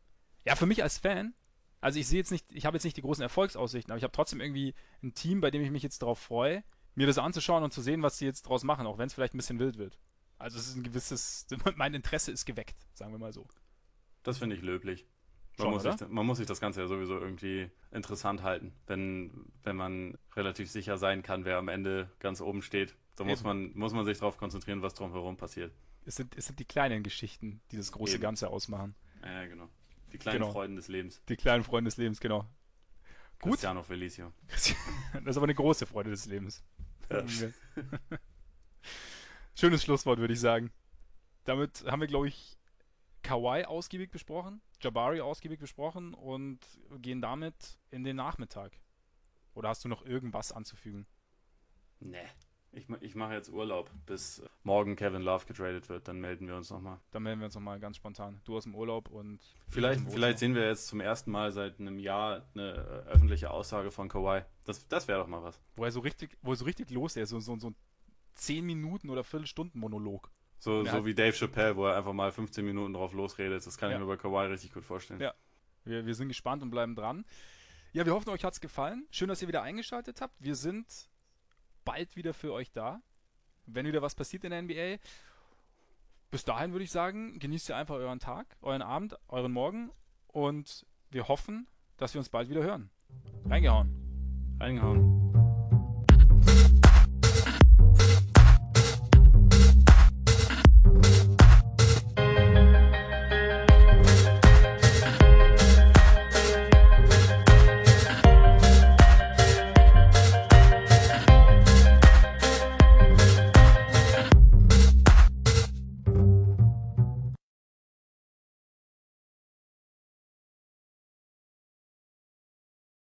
Ja, für mich als Fan, also ich sehe jetzt nicht, ich habe jetzt nicht die großen Erfolgsaussichten, aber ich habe trotzdem irgendwie ein Team, bei dem ich mich jetzt darauf freue, mir das anzuschauen und zu sehen, was sie jetzt draus machen, auch wenn es vielleicht ein bisschen wild wird. Also es ist ein gewisses, mein Interesse ist geweckt, sagen wir mal so. Das finde ich löblich. Man, Schon, muss oder? sich, man muss sich das Ganze ja sowieso irgendwie interessant halten. Wenn, wenn man relativ sicher sein kann, wer am Ende ganz oben steht, dann muss Eben. man, muss man sich darauf konzentrieren, was drumherum passiert. Es sind, es sind die kleinen Geschichten, die das große Eben. Ganze ausmachen. Ja, genau. Die kleinen Genau. Freuden des Lebens. Die kleinen Freunde des Lebens, genau. Gut. Cristiano Felicio. Das ist aber eine große Freude des Lebens. Ja. Schönes Schlusswort, würde ich sagen. Damit haben wir, glaube ich, Kawhi ausgiebig besprochen, Jabari ausgiebig besprochen und gehen damit in den Nachmittag. Oder hast du noch irgendwas anzufügen? Nee. Ich, ma- ich mache jetzt Urlaub, bis morgen Kevin Love getradet wird. Dann melden wir uns nochmal. Dann melden wir uns nochmal ganz spontan. Du aus dem Urlaub und Vielleicht, ich vielleicht sehen wir jetzt zum ersten Mal seit einem Jahr eine äh, öffentliche Aussage von Kawhi. Das, das wäre doch mal was. wo er so richtig, wo er so richtig los ist, so, so, so ein zehn Minuten oder Viertelstunden Monolog. So, Ja. so wie Dave Chappelle, wo er einfach mal fünfzehn Minuten drauf losredet. Das kann Ja. ich mir bei Kawhi richtig gut vorstellen. Ja. Wir, wir sind gespannt und bleiben dran. Ja, wir hoffen, euch hat es gefallen. Schön, dass ihr wieder eingeschaltet habt. Wir sind bald wieder für euch da, wenn wieder was passiert in der N B A. Bis dahin würde ich sagen, genießt ihr einfach euren Tag, euren Abend, euren Morgen und wir hoffen, dass wir uns bald wieder hören. Reingehauen. Reingehauen.